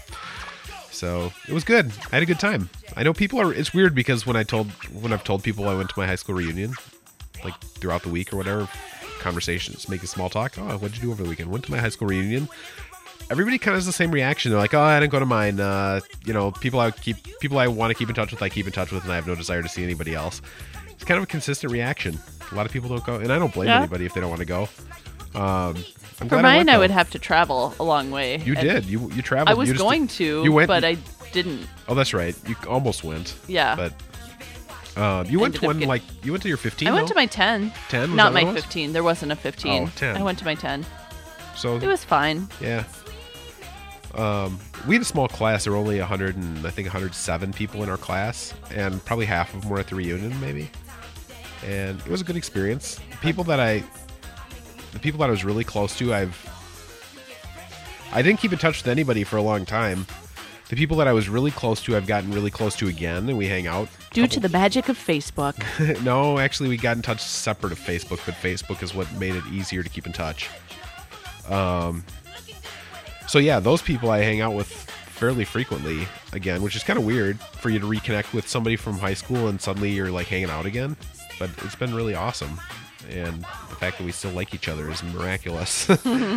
So it was good. I had a good time. I know people are. It's weird because when I've told people I went to my high school reunion, like throughout the week or whatever, conversations, making small talk. Oh, what'd you do over the weekend? Went to my high school reunion. Everybody kind of has the same reaction. They're like, "Oh, I didn't go to mine." People I want to keep in touch with, I keep in touch with, and I have no desire to see anybody else. It's kind of a consistent reaction. A lot of people don't go, and I don't blame anybody if they don't want to go. I'm For glad mine, I though. would have to travel a long way. You and did. You traveled. I was You just- going to, You went, but I didn't. Oh, that's right. You almost went. Yeah. But you went Ended to up one you went to your 15. I went though? to my 10. 10? Was Not that what my it was? 15. There wasn't a 15. Oh, 10. I went to my 10. So It was fine. yeah. We had a small class. There were only 107 people in our class, and probably half of them were at the reunion, maybe. And it was a good experience. The people that I was really close to, I didn't keep in touch with anybody for a long time. The people that I was really close to, I've gotten really close to again, and we hang out. Due to the magic of Facebook. No, actually, we got in touch separate of Facebook, but Facebook is what made it easier to keep in touch. So yeah, those people I hang out with fairly frequently again, which is kind of weird for you to reconnect with somebody from high school and suddenly you're like hanging out again. But it's been really awesome. and the fact that we still like each other is miraculous.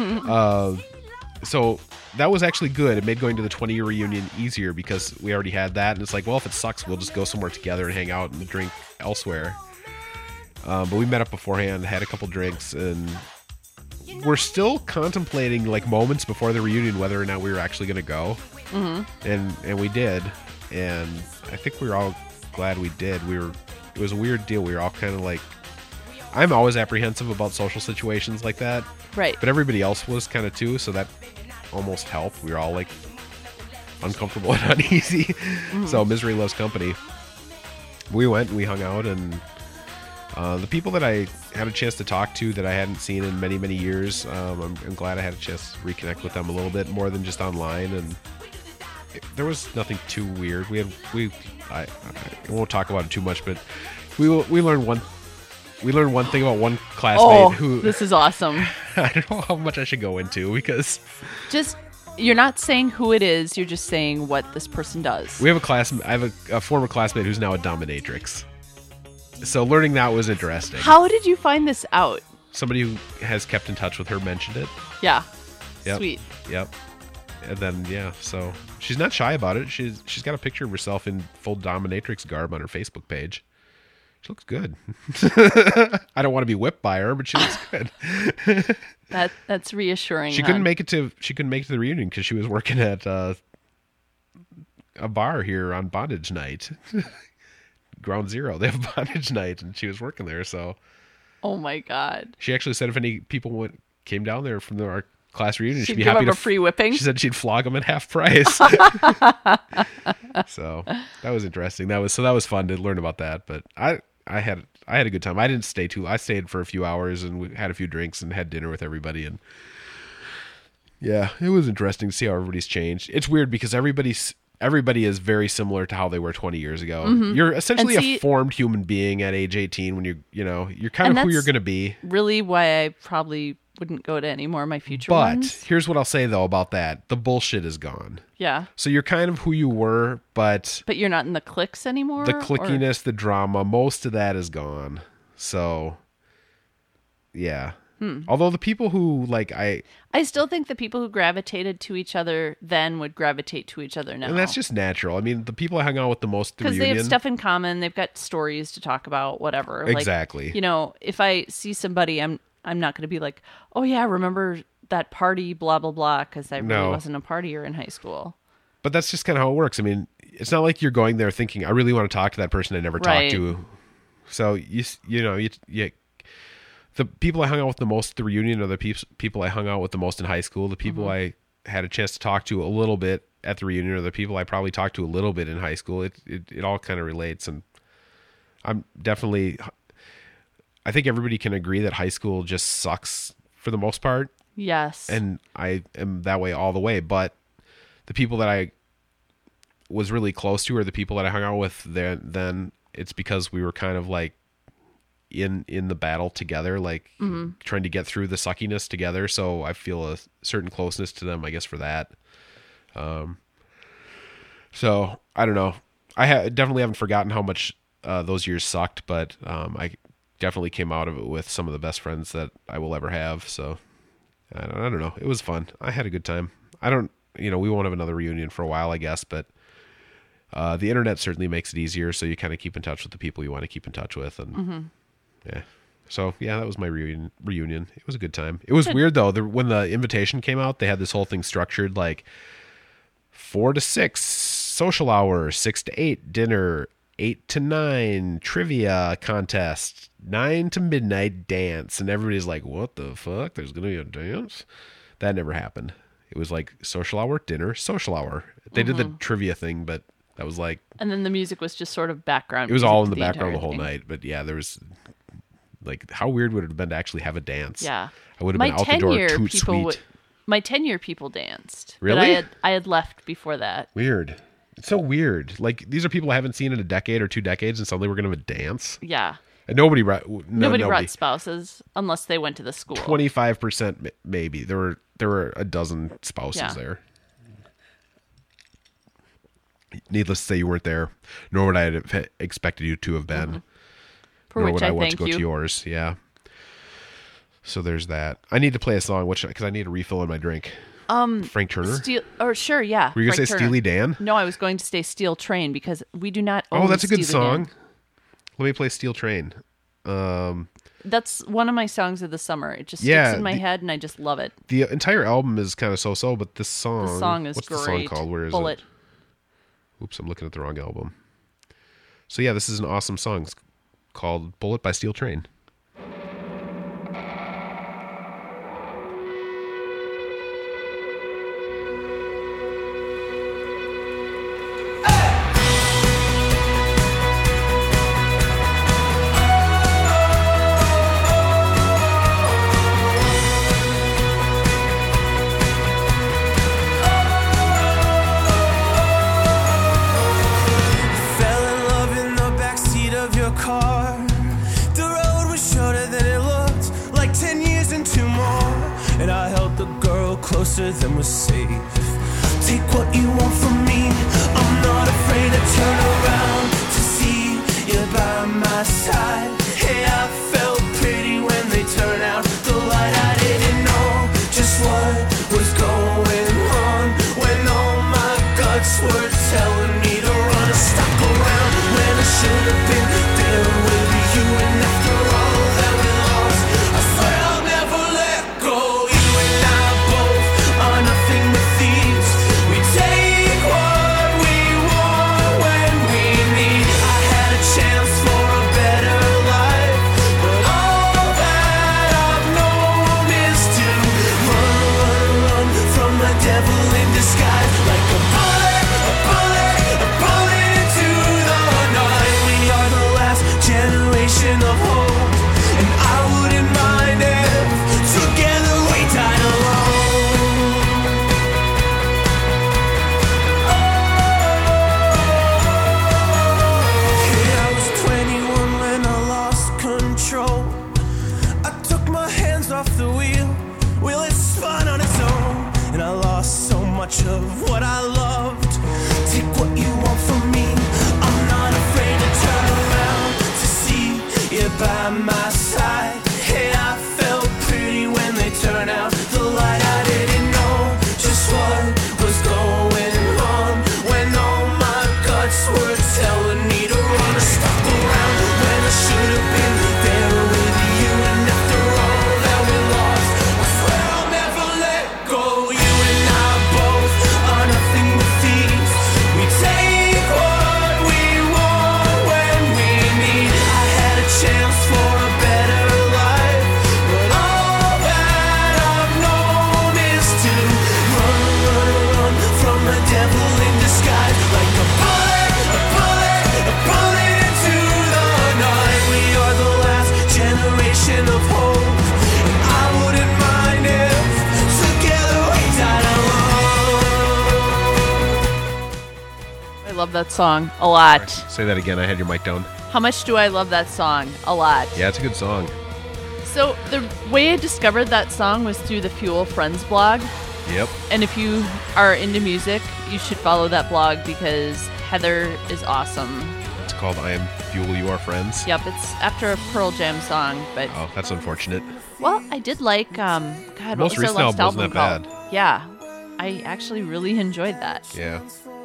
So that was actually good. It made going to the 20-year reunion easier because we already had that, and it's like, well, if it sucks, we'll just go somewhere together and hang out and drink elsewhere. But we met up beforehand, had a couple drinks, and we're still contemplating like moments before the reunion whether or not we were actually going to go. And we did, and I think we were all glad we did. It was a weird deal. We were all kind of like, I'm always apprehensive about social situations like that. Right. But everybody else was kind of too, so that almost helped. We were all like uncomfortable and uneasy. So misery loves company. We went and we hung out, and the people that I had a chance to talk to that I hadn't seen in many, many years, I'm glad I had a chance to reconnect with them a little bit more than just online. And there was nothing too weird. I won't talk about it too much, but we learned one thing about one classmate who this is awesome. I don't know how much I should go into because You're not saying who it is, you're just saying what this person does. I have a former classmate who's now a dominatrix. So learning that was interesting. How did you find this out? Somebody who has kept in touch with her mentioned it. Yeah. Yep. Sweet. Yep. And then so she's not shy about it. She's got a picture of herself in full dominatrix garb on her Facebook page. She looks good. I don't want to be whipped by her, but she looks good. That's reassuring. She couldn't make it to the reunion because she was working at a bar here on Bondage Night. Ground Zero. They have Bondage Night, and she was working there. So, oh my God. She actually said if any people came down there from our class reunion, she'd be give happy them to a free whipping. She said she'd flog them at half price. So that was interesting. That was fun to learn about that. But I had a good time. I didn't stay I stayed for a few hours, and we had a few drinks and had dinner with everybody. And yeah, it was interesting to see how everybody's changed. It's weird because everybody is very similar to how they were 20 years ago. Mm-hmm. You're essentially a formed human being at age 18 when you're kind of who you're going to be. Really why I probably wouldn't go to any more of my future ones. But here's what I'll say though about that. The bullshit is gone. Yeah. So you're kind of who you were, but you're not in the cliques anymore? The clickiness, the drama, most of that is gone. So yeah. Although the people who I still think the people who gravitated to each other then would gravitate to each other now. And that's just natural. I mean, the people I hung out with the most because they have stuff in common. They've got stories to talk about, whatever. Exactly. If I see somebody, I'm not going to be like, oh yeah, remember that party, blah, blah, blah, because I really wasn't a partier in high school. But that's just kind of how it works. I mean, it's not like you're going there thinking, I really want to talk to that person I never talked to. So, the people I hung out with the most at the reunion are the people I hung out with the most in high school. The people I had a chance to talk to a little bit at the reunion are the people I probably talked to a little bit in high school. It all kind of relates. And I think everybody can agree that high school just sucks for the most part. Yes. And I am that way all the way. But the people that I was really close to are the people that I hung out with then it's because we were kind of like in the battle together, trying to get through the suckiness together. So I feel a certain closeness to them, I guess, for that. So I don't know. I definitely haven't forgotten how much those years sucked, but I definitely came out of it with some of the best friends that I will ever have. So I don't know. It was fun. I had a good time. We won't have another reunion for a while, I guess, but the internet certainly makes it easier. So you kind of keep in touch with the people you want to keep in touch with. And yeah. So yeah, that was my reunion. It was a good time. It was weird though. When the invitation came out, they had this whole thing structured like 4 to 6 social hour, 6 to 8 dinner, 8 to 9 trivia contest, 9 to midnight dance. And everybody's like, what the fuck? There's going to be a dance? That never happened. It was like social hour, dinner, social hour. They did the trivia thing, but that was like... And then the music was just sort of background. It was all in the background the whole night. But yeah, there was... Like, how weird would it have been to actually have a dance? Yeah. I would have been out the door toot sweet. My 10-year people danced. Really? But I had left before that. Weird. It's so weird. Like, these are people I haven't seen in a decade or 2 decades, and suddenly we're going to have a dance? Yeah. And nobody brought spouses, unless they went to the school. 25% maybe. There were a dozen spouses there. Needless to say, you weren't there, nor would I have expected you to have been. For nor which would I I want thank to go you. to yours. Yeah. So there's that. I need to play a song, because I need a refill in my drink. Frank Turner. Sure, yeah. Were you going to Frank say Turner. Steely Dan? No, I was going to say Steel Train because we do not own Oh, that's a good Steely song. Dan. Let me play Steel Train. That's one of my songs of the summer. It just Yeah, sticks in my head and I just love it. The entire album is kind of so-so, but this song... The song is what's great. the song called? Where is Bullet. it? Oops, I'm looking at the wrong album. So yeah, this is an awesome song. It's called Bullet by Steel Train. Fell in love in the backseat of your car. The road was shorter than it looked, like 10 years and 2 more. And I held the girl closer than was safe. Take what you want from me. I'm not afraid to turn around to see you by my side. Hey, I felt pretty when they turned out the light. I didn't know just what was going on when all my guts were telling me to run. I stuck around when I should have been there with you. And after all that we lost, I swear I'll never let go. You and I both are nothing but thieves. We take what we want when we need. I had a chance for a better life, but all that I've known is to run from the devil in disguise, like a bullet into the night. We are the last generation of hope, and I wouldn't mind if together we died alone. Yeah, I was 21 when I lost control. I took my hands off the wheel it spun on its own, and I lost so much of what I loved. Take what you want from me. I'm not afraid to turn around to see you by my side. Hey, I felt pretty when they turned out the light. I didn't know just what was going on when all my guts were telling me to run. I stuck around when I should have been there with you. And after all that we lost, I swear I'll never let go. You and I both are nothing but thieves. We take what we want when we need. I had a chance for a better life, but all that I've known is to run from the devil in disguise, like a bullet into the night. We are the last generation of hope, and I wouldn't mind if together we died alone. I love that song a lot. Say that again. I had your mic down. How much do I love that song? A lot. Yeah, it's a good song. So the way I discovered that song was through the Fuel Friends blog. Yep. And if you are into music, you should follow that blog because Heather is awesome. It's called I Am Fuel, You Are Friends. Yep, it's after a Pearl Jam song, but Oh, that's unfortunate. well, I did like God, what Most was their recent last album album wasn't that called? Yeah, I actually really enjoyed that. Yeah.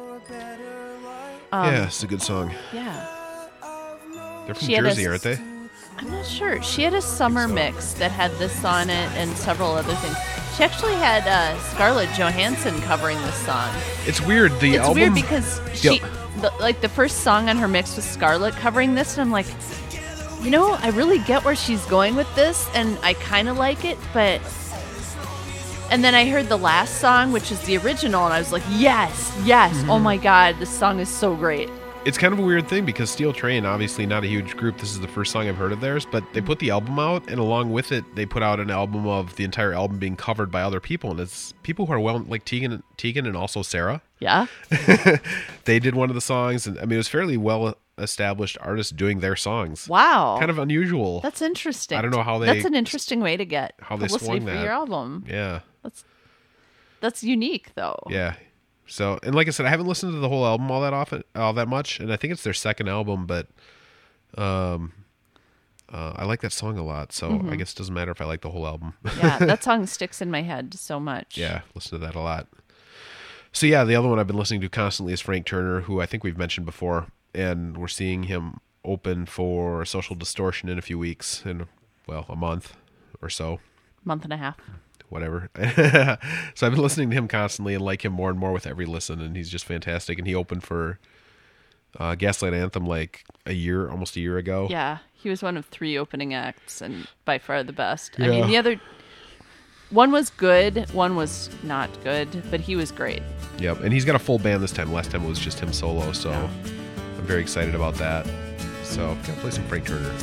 Um, Yeah, it's a good song. Yeah, They're from She had a Jersey, s- aren't they? I'm not sure. She had a summer so. mix that had this on it and several other things. She actually had Scarlett Johansson covering this song. It's weird. The It's album. weird because Yep. the first song on her mix was Scarlett covering this, and I'm like, you know, I really get where she's going with this, and I kind of like it, but. And then I heard the last song, which is the original, and I was like, yes, Mm-hmm. oh my god, this song is so great. It's kind of a weird thing because Steel Train, obviously not a huge group. This is the first song I've heard of theirs, but they put the album out, and along with it, they put out an album of the entire album being covered by other people, and it's people who are well, like Tegan and also Sarah. Yeah? They did one of the songs, and I mean, it was fairly well established artists doing their songs. Wow. Kind of unusual. That's interesting. I don't know how they- That's an interesting way to get how they publicity swung for that. your album. Yeah. That's unique, though. Yeah. So, and like I said, I haven't listened to the whole album all that much, and I think it's their second album, but I'm I like that song a lot, so I guess it doesn't matter if I like the whole album. Yeah, that song sticks in my head so much. Yeah, listen to that a lot. So yeah, the other one I've been listening to constantly is Frank Turner, who I think we've mentioned before, and we're seeing him open for Social Distortion in a few weeks, in, well, a month or so. Month and a half. Whatever. So I've been listening to him constantly and like him more and more with every listen, and he's just fantastic. And he opened for Gaslight Anthem like almost a year ago. Yeah, he was one of 3 opening acts and by far the best. I mean, the other one was good, one was not good, but he was great. Yep, and he's got a full band this time. Last time it was just him solo, so I'm very excited about that. So gotta play some Frank Turner.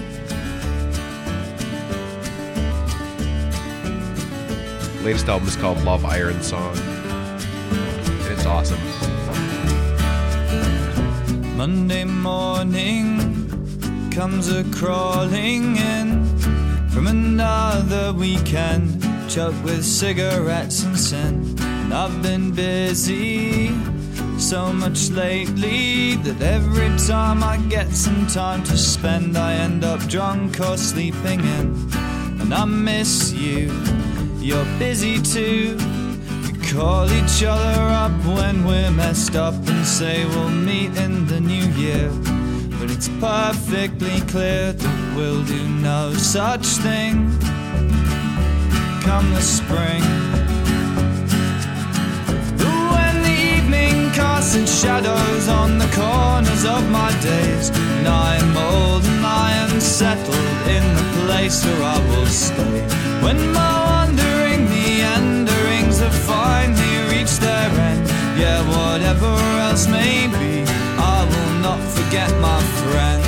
Latest album is called Love Iron Song, and it's awesome. Monday morning comes a crawling in from another weekend, choked with cigarettes and sin. And I've been busy so much lately that every time I get some time to spend, I end up drunk or sleeping in. And I miss you, you're busy too. We call each other up when we're messed up and say we'll meet in the new year. But it's perfectly clear that we'll do no such thing come the spring. When the evening casts its shadows on the corners of my days, and I am old and I am settled in the place where I will stay. When my wandering meanderings have finally reached their end, yeah, whatever else may be, I will not forget my friends.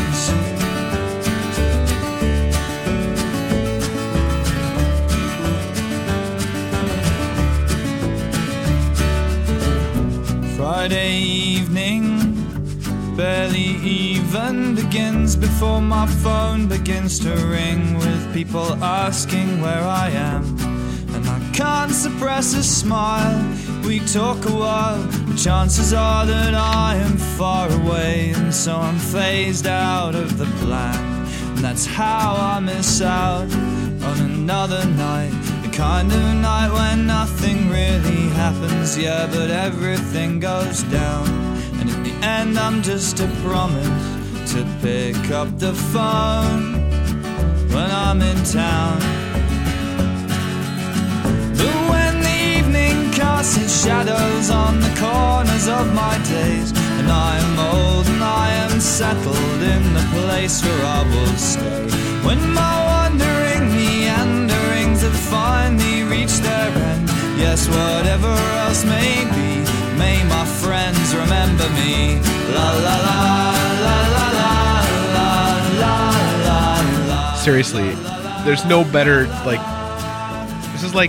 Friday evening barely even begins before my phone begins to ring with people asking where I am. And I can't suppress a smile. We talk a while, but chances are that I am far away, and so I'm phased out of the plan. And that's how I miss out on another night, the kind of night when nothing really happens, yeah, but everything goes down. And in the end I'm just a promise to pick up the phone when I'm in town. But when the evening casts its shadows on the corners of my days, and I am old and I am settled in the place where I will stay, when my wandering meanderings have finally reached their end, yes, whatever else may be, may my friends remember me. La la la la la la la la la. Seriously, there's no better, like, this is like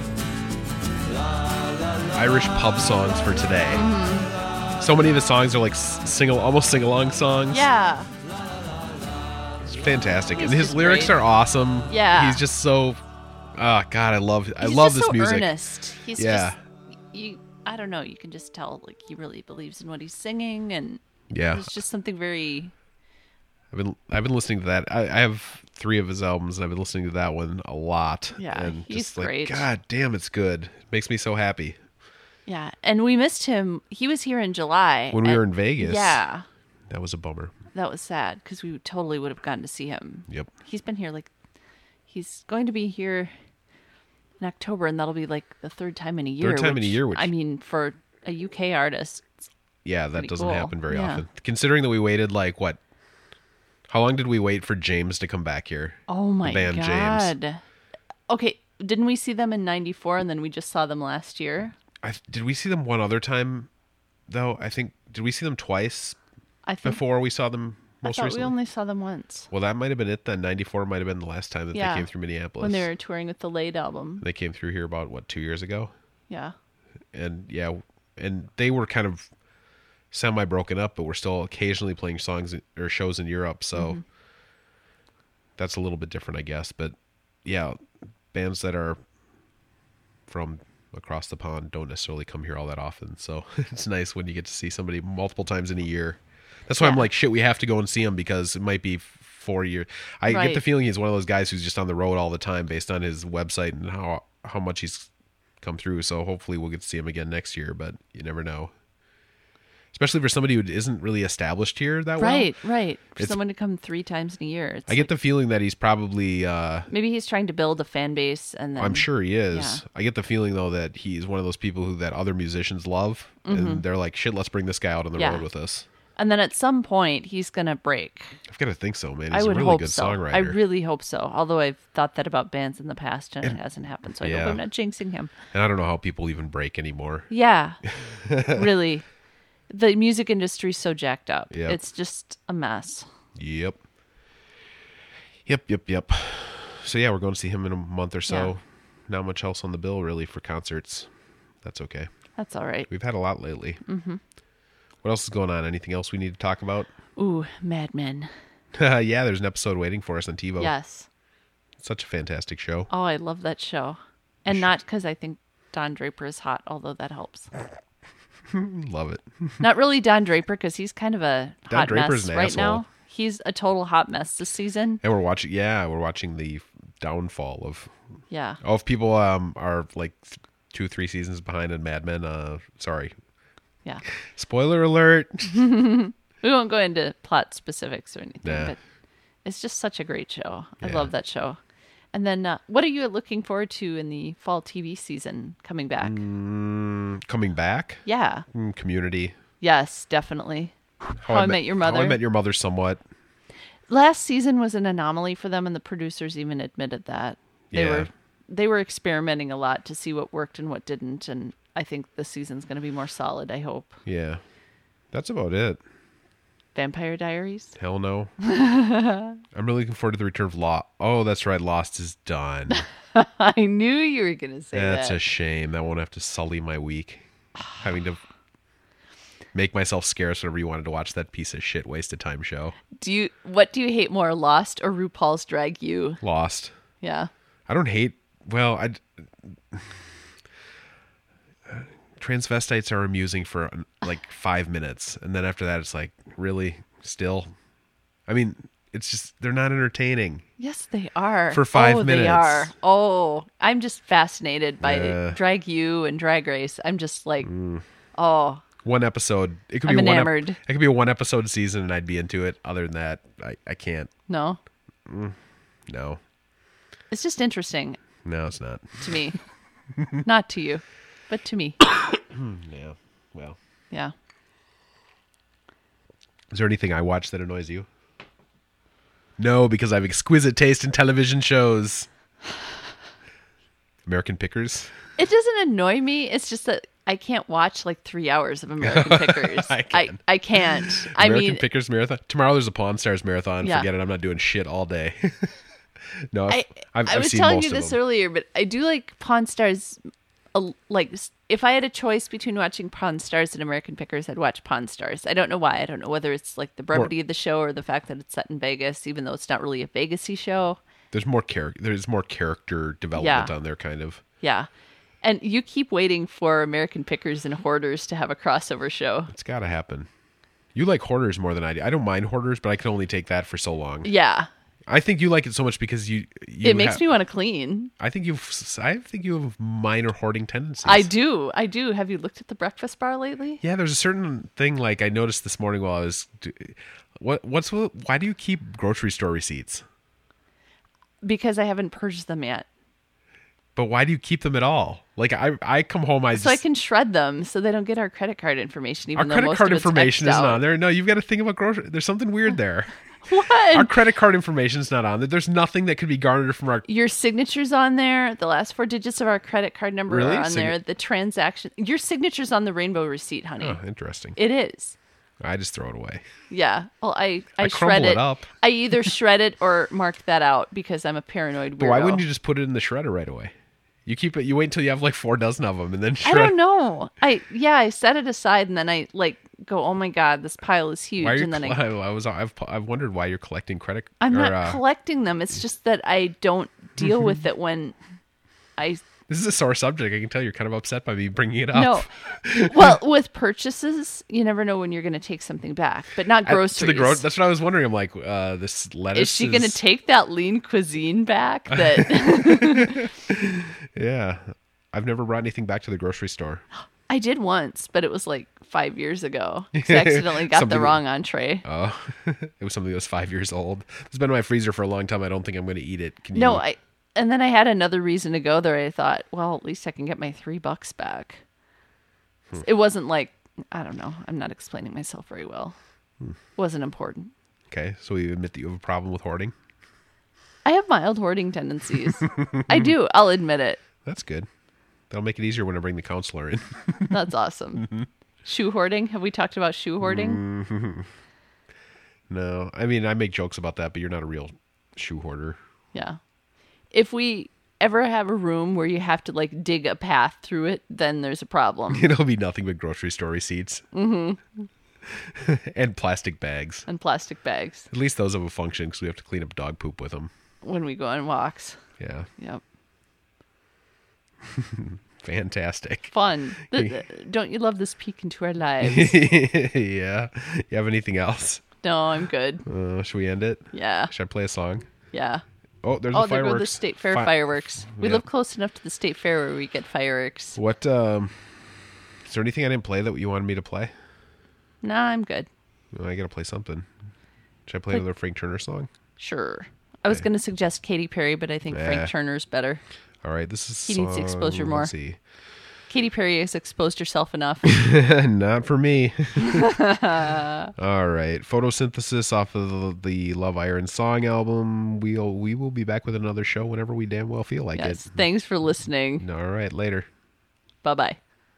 Irish pub songs for today. So many of the songs are like almost sing-along songs. Yeah. It's fantastic. He's And his just lyrics great. are awesome. Yeah. He's just so, oh God, I love He's this just so music. earnest. He's Yeah. just, I don't know, you can just tell like he really believes in what he's singing, and Yeah. it's just something very, I've been listening to that. I have 3 of his albums, and I've been listening to that one a lot. Yeah, and he's just like, great. God damn, it's good. It makes me so happy. yeah. And we missed him. He was here in July. When we and- were in Vegas, Yeah. that was a bummer. That was sad because we totally would have gotten to see him. Yep. He's been here he's going to be here in October, and that'll be like the 3rd time in a year. Third time in a year, which- I mean, for a UK artist, Yeah, that Pretty doesn't cool. happen very Yeah. often. Considering that we waited how long did we wait for James to come back here? oh my band God. James. Okay, didn't we see them in 94 and then we just saw them last year? Did we see them one other time, though? Did we see them twice I think before we saw them I most thought recently? we only saw them once. Well, that might have been it then. 94 might have been the last time that Yeah. they came through Minneapolis. When they were touring with the Late album. They came through here about, 2 years ago? Yeah. And yeah, and they were kind of semi-broken up, but we're still occasionally playing songs or shows in Europe, so that's a little bit different, I guess. But yeah, bands that are from across the pond don't necessarily come here all that often, so it's nice when you get to see somebody multiple times in a year. That's why I'm Yeah. like, shit, we have to go and see them because it might be 4 years. I get Right. the feeling he's one of those guys who's just on the road all the time based on his website and how much he's come through. So hopefully we'll get to see him again next year, but you never know. Especially for somebody who isn't really established here that well. Right. For It's- someone to come 3 times in a year. It's I get the feeling that he's probably maybe he's trying to build a fan base, and then I'm sure he is. Yeah. I get the feeling though that he's one of those people who that other musicians love, and they're like, "Shit, let's bring this guy out on the Yeah. road with us." and then at some point he's gonna break. I've got to think so, man. I He's a would really hope good so. songwriter. I really hope so. Although I've thought that about bands in the past, and it hasn't happened. So I Yeah. hope I'm not jinxing him. and I don't know how people even break anymore. Yeah, really. The music industry's so jacked up. Yep. It's just a mess. Yep. So yeah, we're going to see him in a month or so. Yeah. Not much else on the bill really for concerts. That's okay. That's all right. We've had a lot lately. Mm-hmm. What else is going on? Anything else we need to talk about? Ooh, Mad Men. Yeah, there's an episode waiting for us on TiVo. Yes. Such a fantastic show. Oh, I love that show. And not because I think Don Draper is hot, although that helps. Love it. Not really Don Draper, because he's kind of a Don hot Draper's mess an right asshole. now. He's a total hot mess this season. And we're watching the downfall of Yeah. if people are like 2-3 seasons behind in Mad Men. Sorry. Yeah. Spoiler alert. We won't go into plot specifics or anything, Nah. but it's just such a great show. I Yeah. love that show. And then what are you looking forward to in the fall TV season coming back? Coming back. Yeah. Community. Yes, definitely. How I Met Your Mother. How I Met Your Mother somewhat. Last season was an anomaly for them, and the producers even admitted that. Yeah. They were experimenting a lot to see what worked and what didn't, and I think this season's going to be more solid, I hope. Yeah. That's about it. Vampire Diaries? Hell no. I'm really looking forward to the return of Lost. Oh, that's right. Lost is done. I knew you were going to say That's that. a shame. That won't have to sully my week. Having to make myself scarce whenever you wanted to watch that piece of shit waste of time show. What do you hate more, Lost or RuPaul's Drag You? Lost. Yeah. I don't hate. Well, transvestites are amusing for like 5 minutes, and then after that, it's like, really, still. I mean, it's just they're not entertaining. Yes, they are. For 5 They minutes. are. Oh, I'm just fascinated by Yeah. Drag You and Drag Race. I'm just like, oh, One episode. It could I'm be enamored. It could be a 1 episode season, and I'd be into it. Other than that, I can't. no. No, It's just interesting no, it's not. to me. Not to you, but to me. Yeah. Well, Yeah. is there anything I watch that annoys you? No, because I have exquisite taste in television shows. American Pickers. It doesn't annoy me. It's just that I can't watch like 3 hours of American Pickers. I can. I can't. I American mean, Pickers marathon. Tomorrow there's a Pawn Stars marathon. Yeah. Forget it. I'm not doing shit all day. No, I I've was seen telling most you of this them. earlier, but I do like Pawn Stars. Like, if I had a choice between watching Pawn Stars and American Pickers, I'd watch Pawn Stars. I don't know why. I don't know whether it's like the brevity of the show or the fact that it's set in Vegas, even though it's not really a Vegas-y show. There's more character development on there, kind of. Yeah. And you keep waiting for American Pickers and Hoarders to have a crossover show. It's got to happen. You like Hoarders more than I do. I don't mind Hoarders, but I can only take that for so long. Yeah. I think you like it so much because you It makes me want to clean. I think you have minor hoarding tendencies. I do. Have you looked at the breakfast bar lately? Yeah, there's a certain thing like I noticed this morning while I was. Why do you keep grocery store receipts? Because I haven't purged them yet. But why do you keep them at all? Like I come home, So I can shred them so they don't get our credit card information, our even though credit most card of it's information X'd isn't out. on there. No, you've got to think about grocery. There's something weird there. What? Our credit card information is not on there. There's nothing that could be garnered from our. Your signature's on there. The last 4 digits of our credit card number Really? are on there. The transaction. Your signature's on the rainbow receipt, honey. Oh, interesting. It is. I just throw it away. Yeah. Well, I crumble shred it up. I either shred it or mark that out because I'm a paranoid weirdo. But why wouldn't you just put it in the shredder right away? You keep it. You wait until you have like 4 dozen of them, and then I shred. don't know. I set it aside and then I go, oh my god, this pile is huge, Why are you? and then I've wondered why you're collecting I'm not collecting them. It's just that I don't deal with it when I This is a sore subject. I can tell you're kind of upset by me bringing it up. No. Well, with purchases, you never know when you're going to take something back, but not groceries. That's what I was wondering. I'm like, this lettuce Is she going to take that lean cuisine back? That Yeah. I've never brought anything back to the grocery store. I did once, but it was like 5 years ago. 'Cause I accidentally got the wrong entree. Oh, it was something that was 5 years old. It's been in my freezer for a long time. I don't think I'm going to eat it. Can you? No, and then I had another reason to go there. I thought, well, at least I can get my $3 back. It wasn't like, I don't know. I'm not explaining myself very well. It wasn't important. Okay, so you admit that you have a problem with hoarding? I have mild hoarding tendencies. I do. I'll admit it. That's good. That'll make it easier when I bring the counselor in. That's awesome. Shoe hoarding? Have we talked about shoe hoarding? No, I mean, I make jokes about that, but you're not a real shoe hoarder. Yeah. If we ever have a room where you have to like dig a path through it, then there's a problem. It'll be nothing but grocery store receipts. Mm-hmm. And plastic bags. And plastic bags At least those have a function because we have to clean up dog poop with them. when we go on walks. Yeah. Yep. Fantastic. Fun. Don't you love this peek into our lives? Yeah. You have anything else? No, I'm good. Should we end it? Yeah. Should I play a song? Yeah. Oh, there's Oh, the there fireworks. go the state fair fireworks. We Yeah. live close enough to the state fair where we get fireworks. What, is there anything I didn't play that you wanted me to play? Nah, I'm good. Well, I gotta play something. Should I play another Frank Turner song? Sure. I was going to suggest Katy Perry, but I think Frank Turner's better. All right, this is He needs exposure song- more. Let's see. Katy Perry has exposed herself enough. Not for me. All right, Photosynthesis off of the Love Iron Song album. We will be back with another show whenever we damn well feel like Yes. it. Thanks for listening. All right, later. Bye-bye.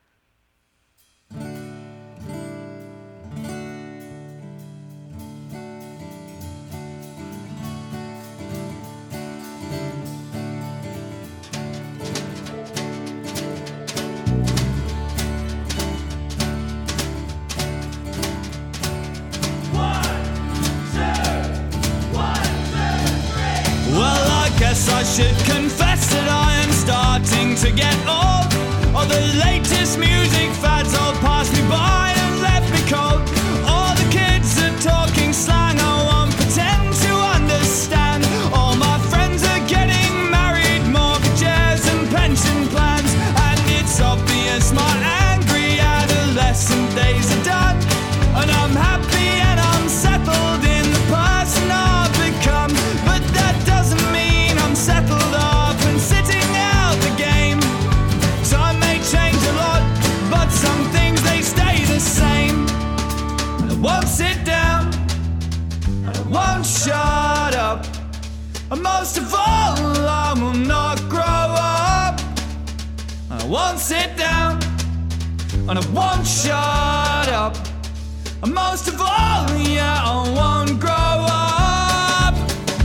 Well, I guess I should confess that I am starting to get old. All the latest music fads all passed me by and left me cold. All the kids are talking slang, I won't pretend to understand. All my friends are getting married, mortgages and pension plans. And it's obvious my angry adolescent days are done. And I'm happy and I'm settled in the person I've become. But that doesn't mean I'm settled up and sitting out the game. Time may change a lot, but some things they stay the same. And I won't sit down, and I won't shut up. And most of all, I will not grow up. And I won't sit down, and I won't shut up. And most of all, yeah, I won't grow up.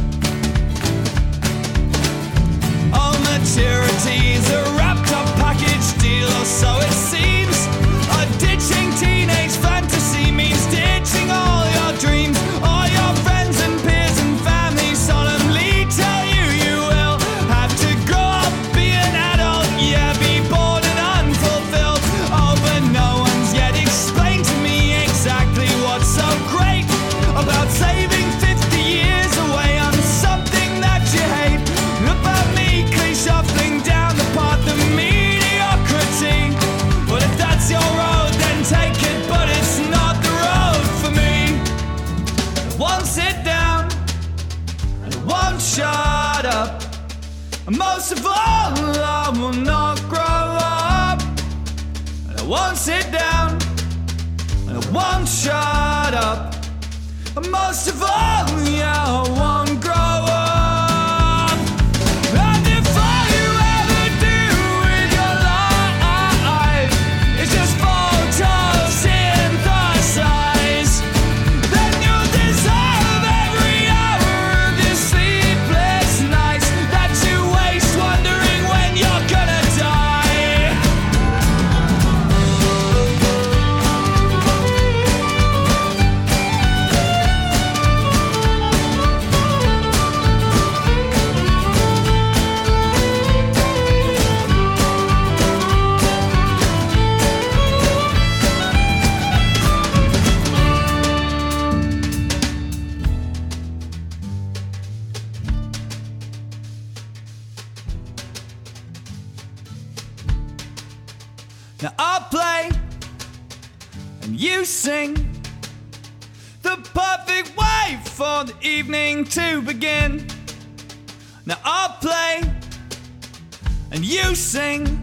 All maturity's a wrapped up package deal, or so it seems. A ditching teenage fantasy means ditching all your dreams. All your friends and peers and family solemnly tell you you will have to grow up, be an adult, yeah, be bored and unfulfilled. Oh, but no one's yet explained to me exactly what's so great about saving 50 years away on something that you hate. About me shuffling down the path of mediocrity. Well, if that's your road, then take it, but it's not the road for me. I won't sit down, and I won't shut up. And most of all, I will not grow up. And I won't sit down, and I won't shut up. And most of all, yeah, I won't grow up. And if all you ever do with your life is just photosynthesize, then you'll deserve every hour of your sleepless nights that you waste wondering when you're gonna die. Now I'll play and you sing. The perfect way for the evening to begin. Now I'll play and you sing.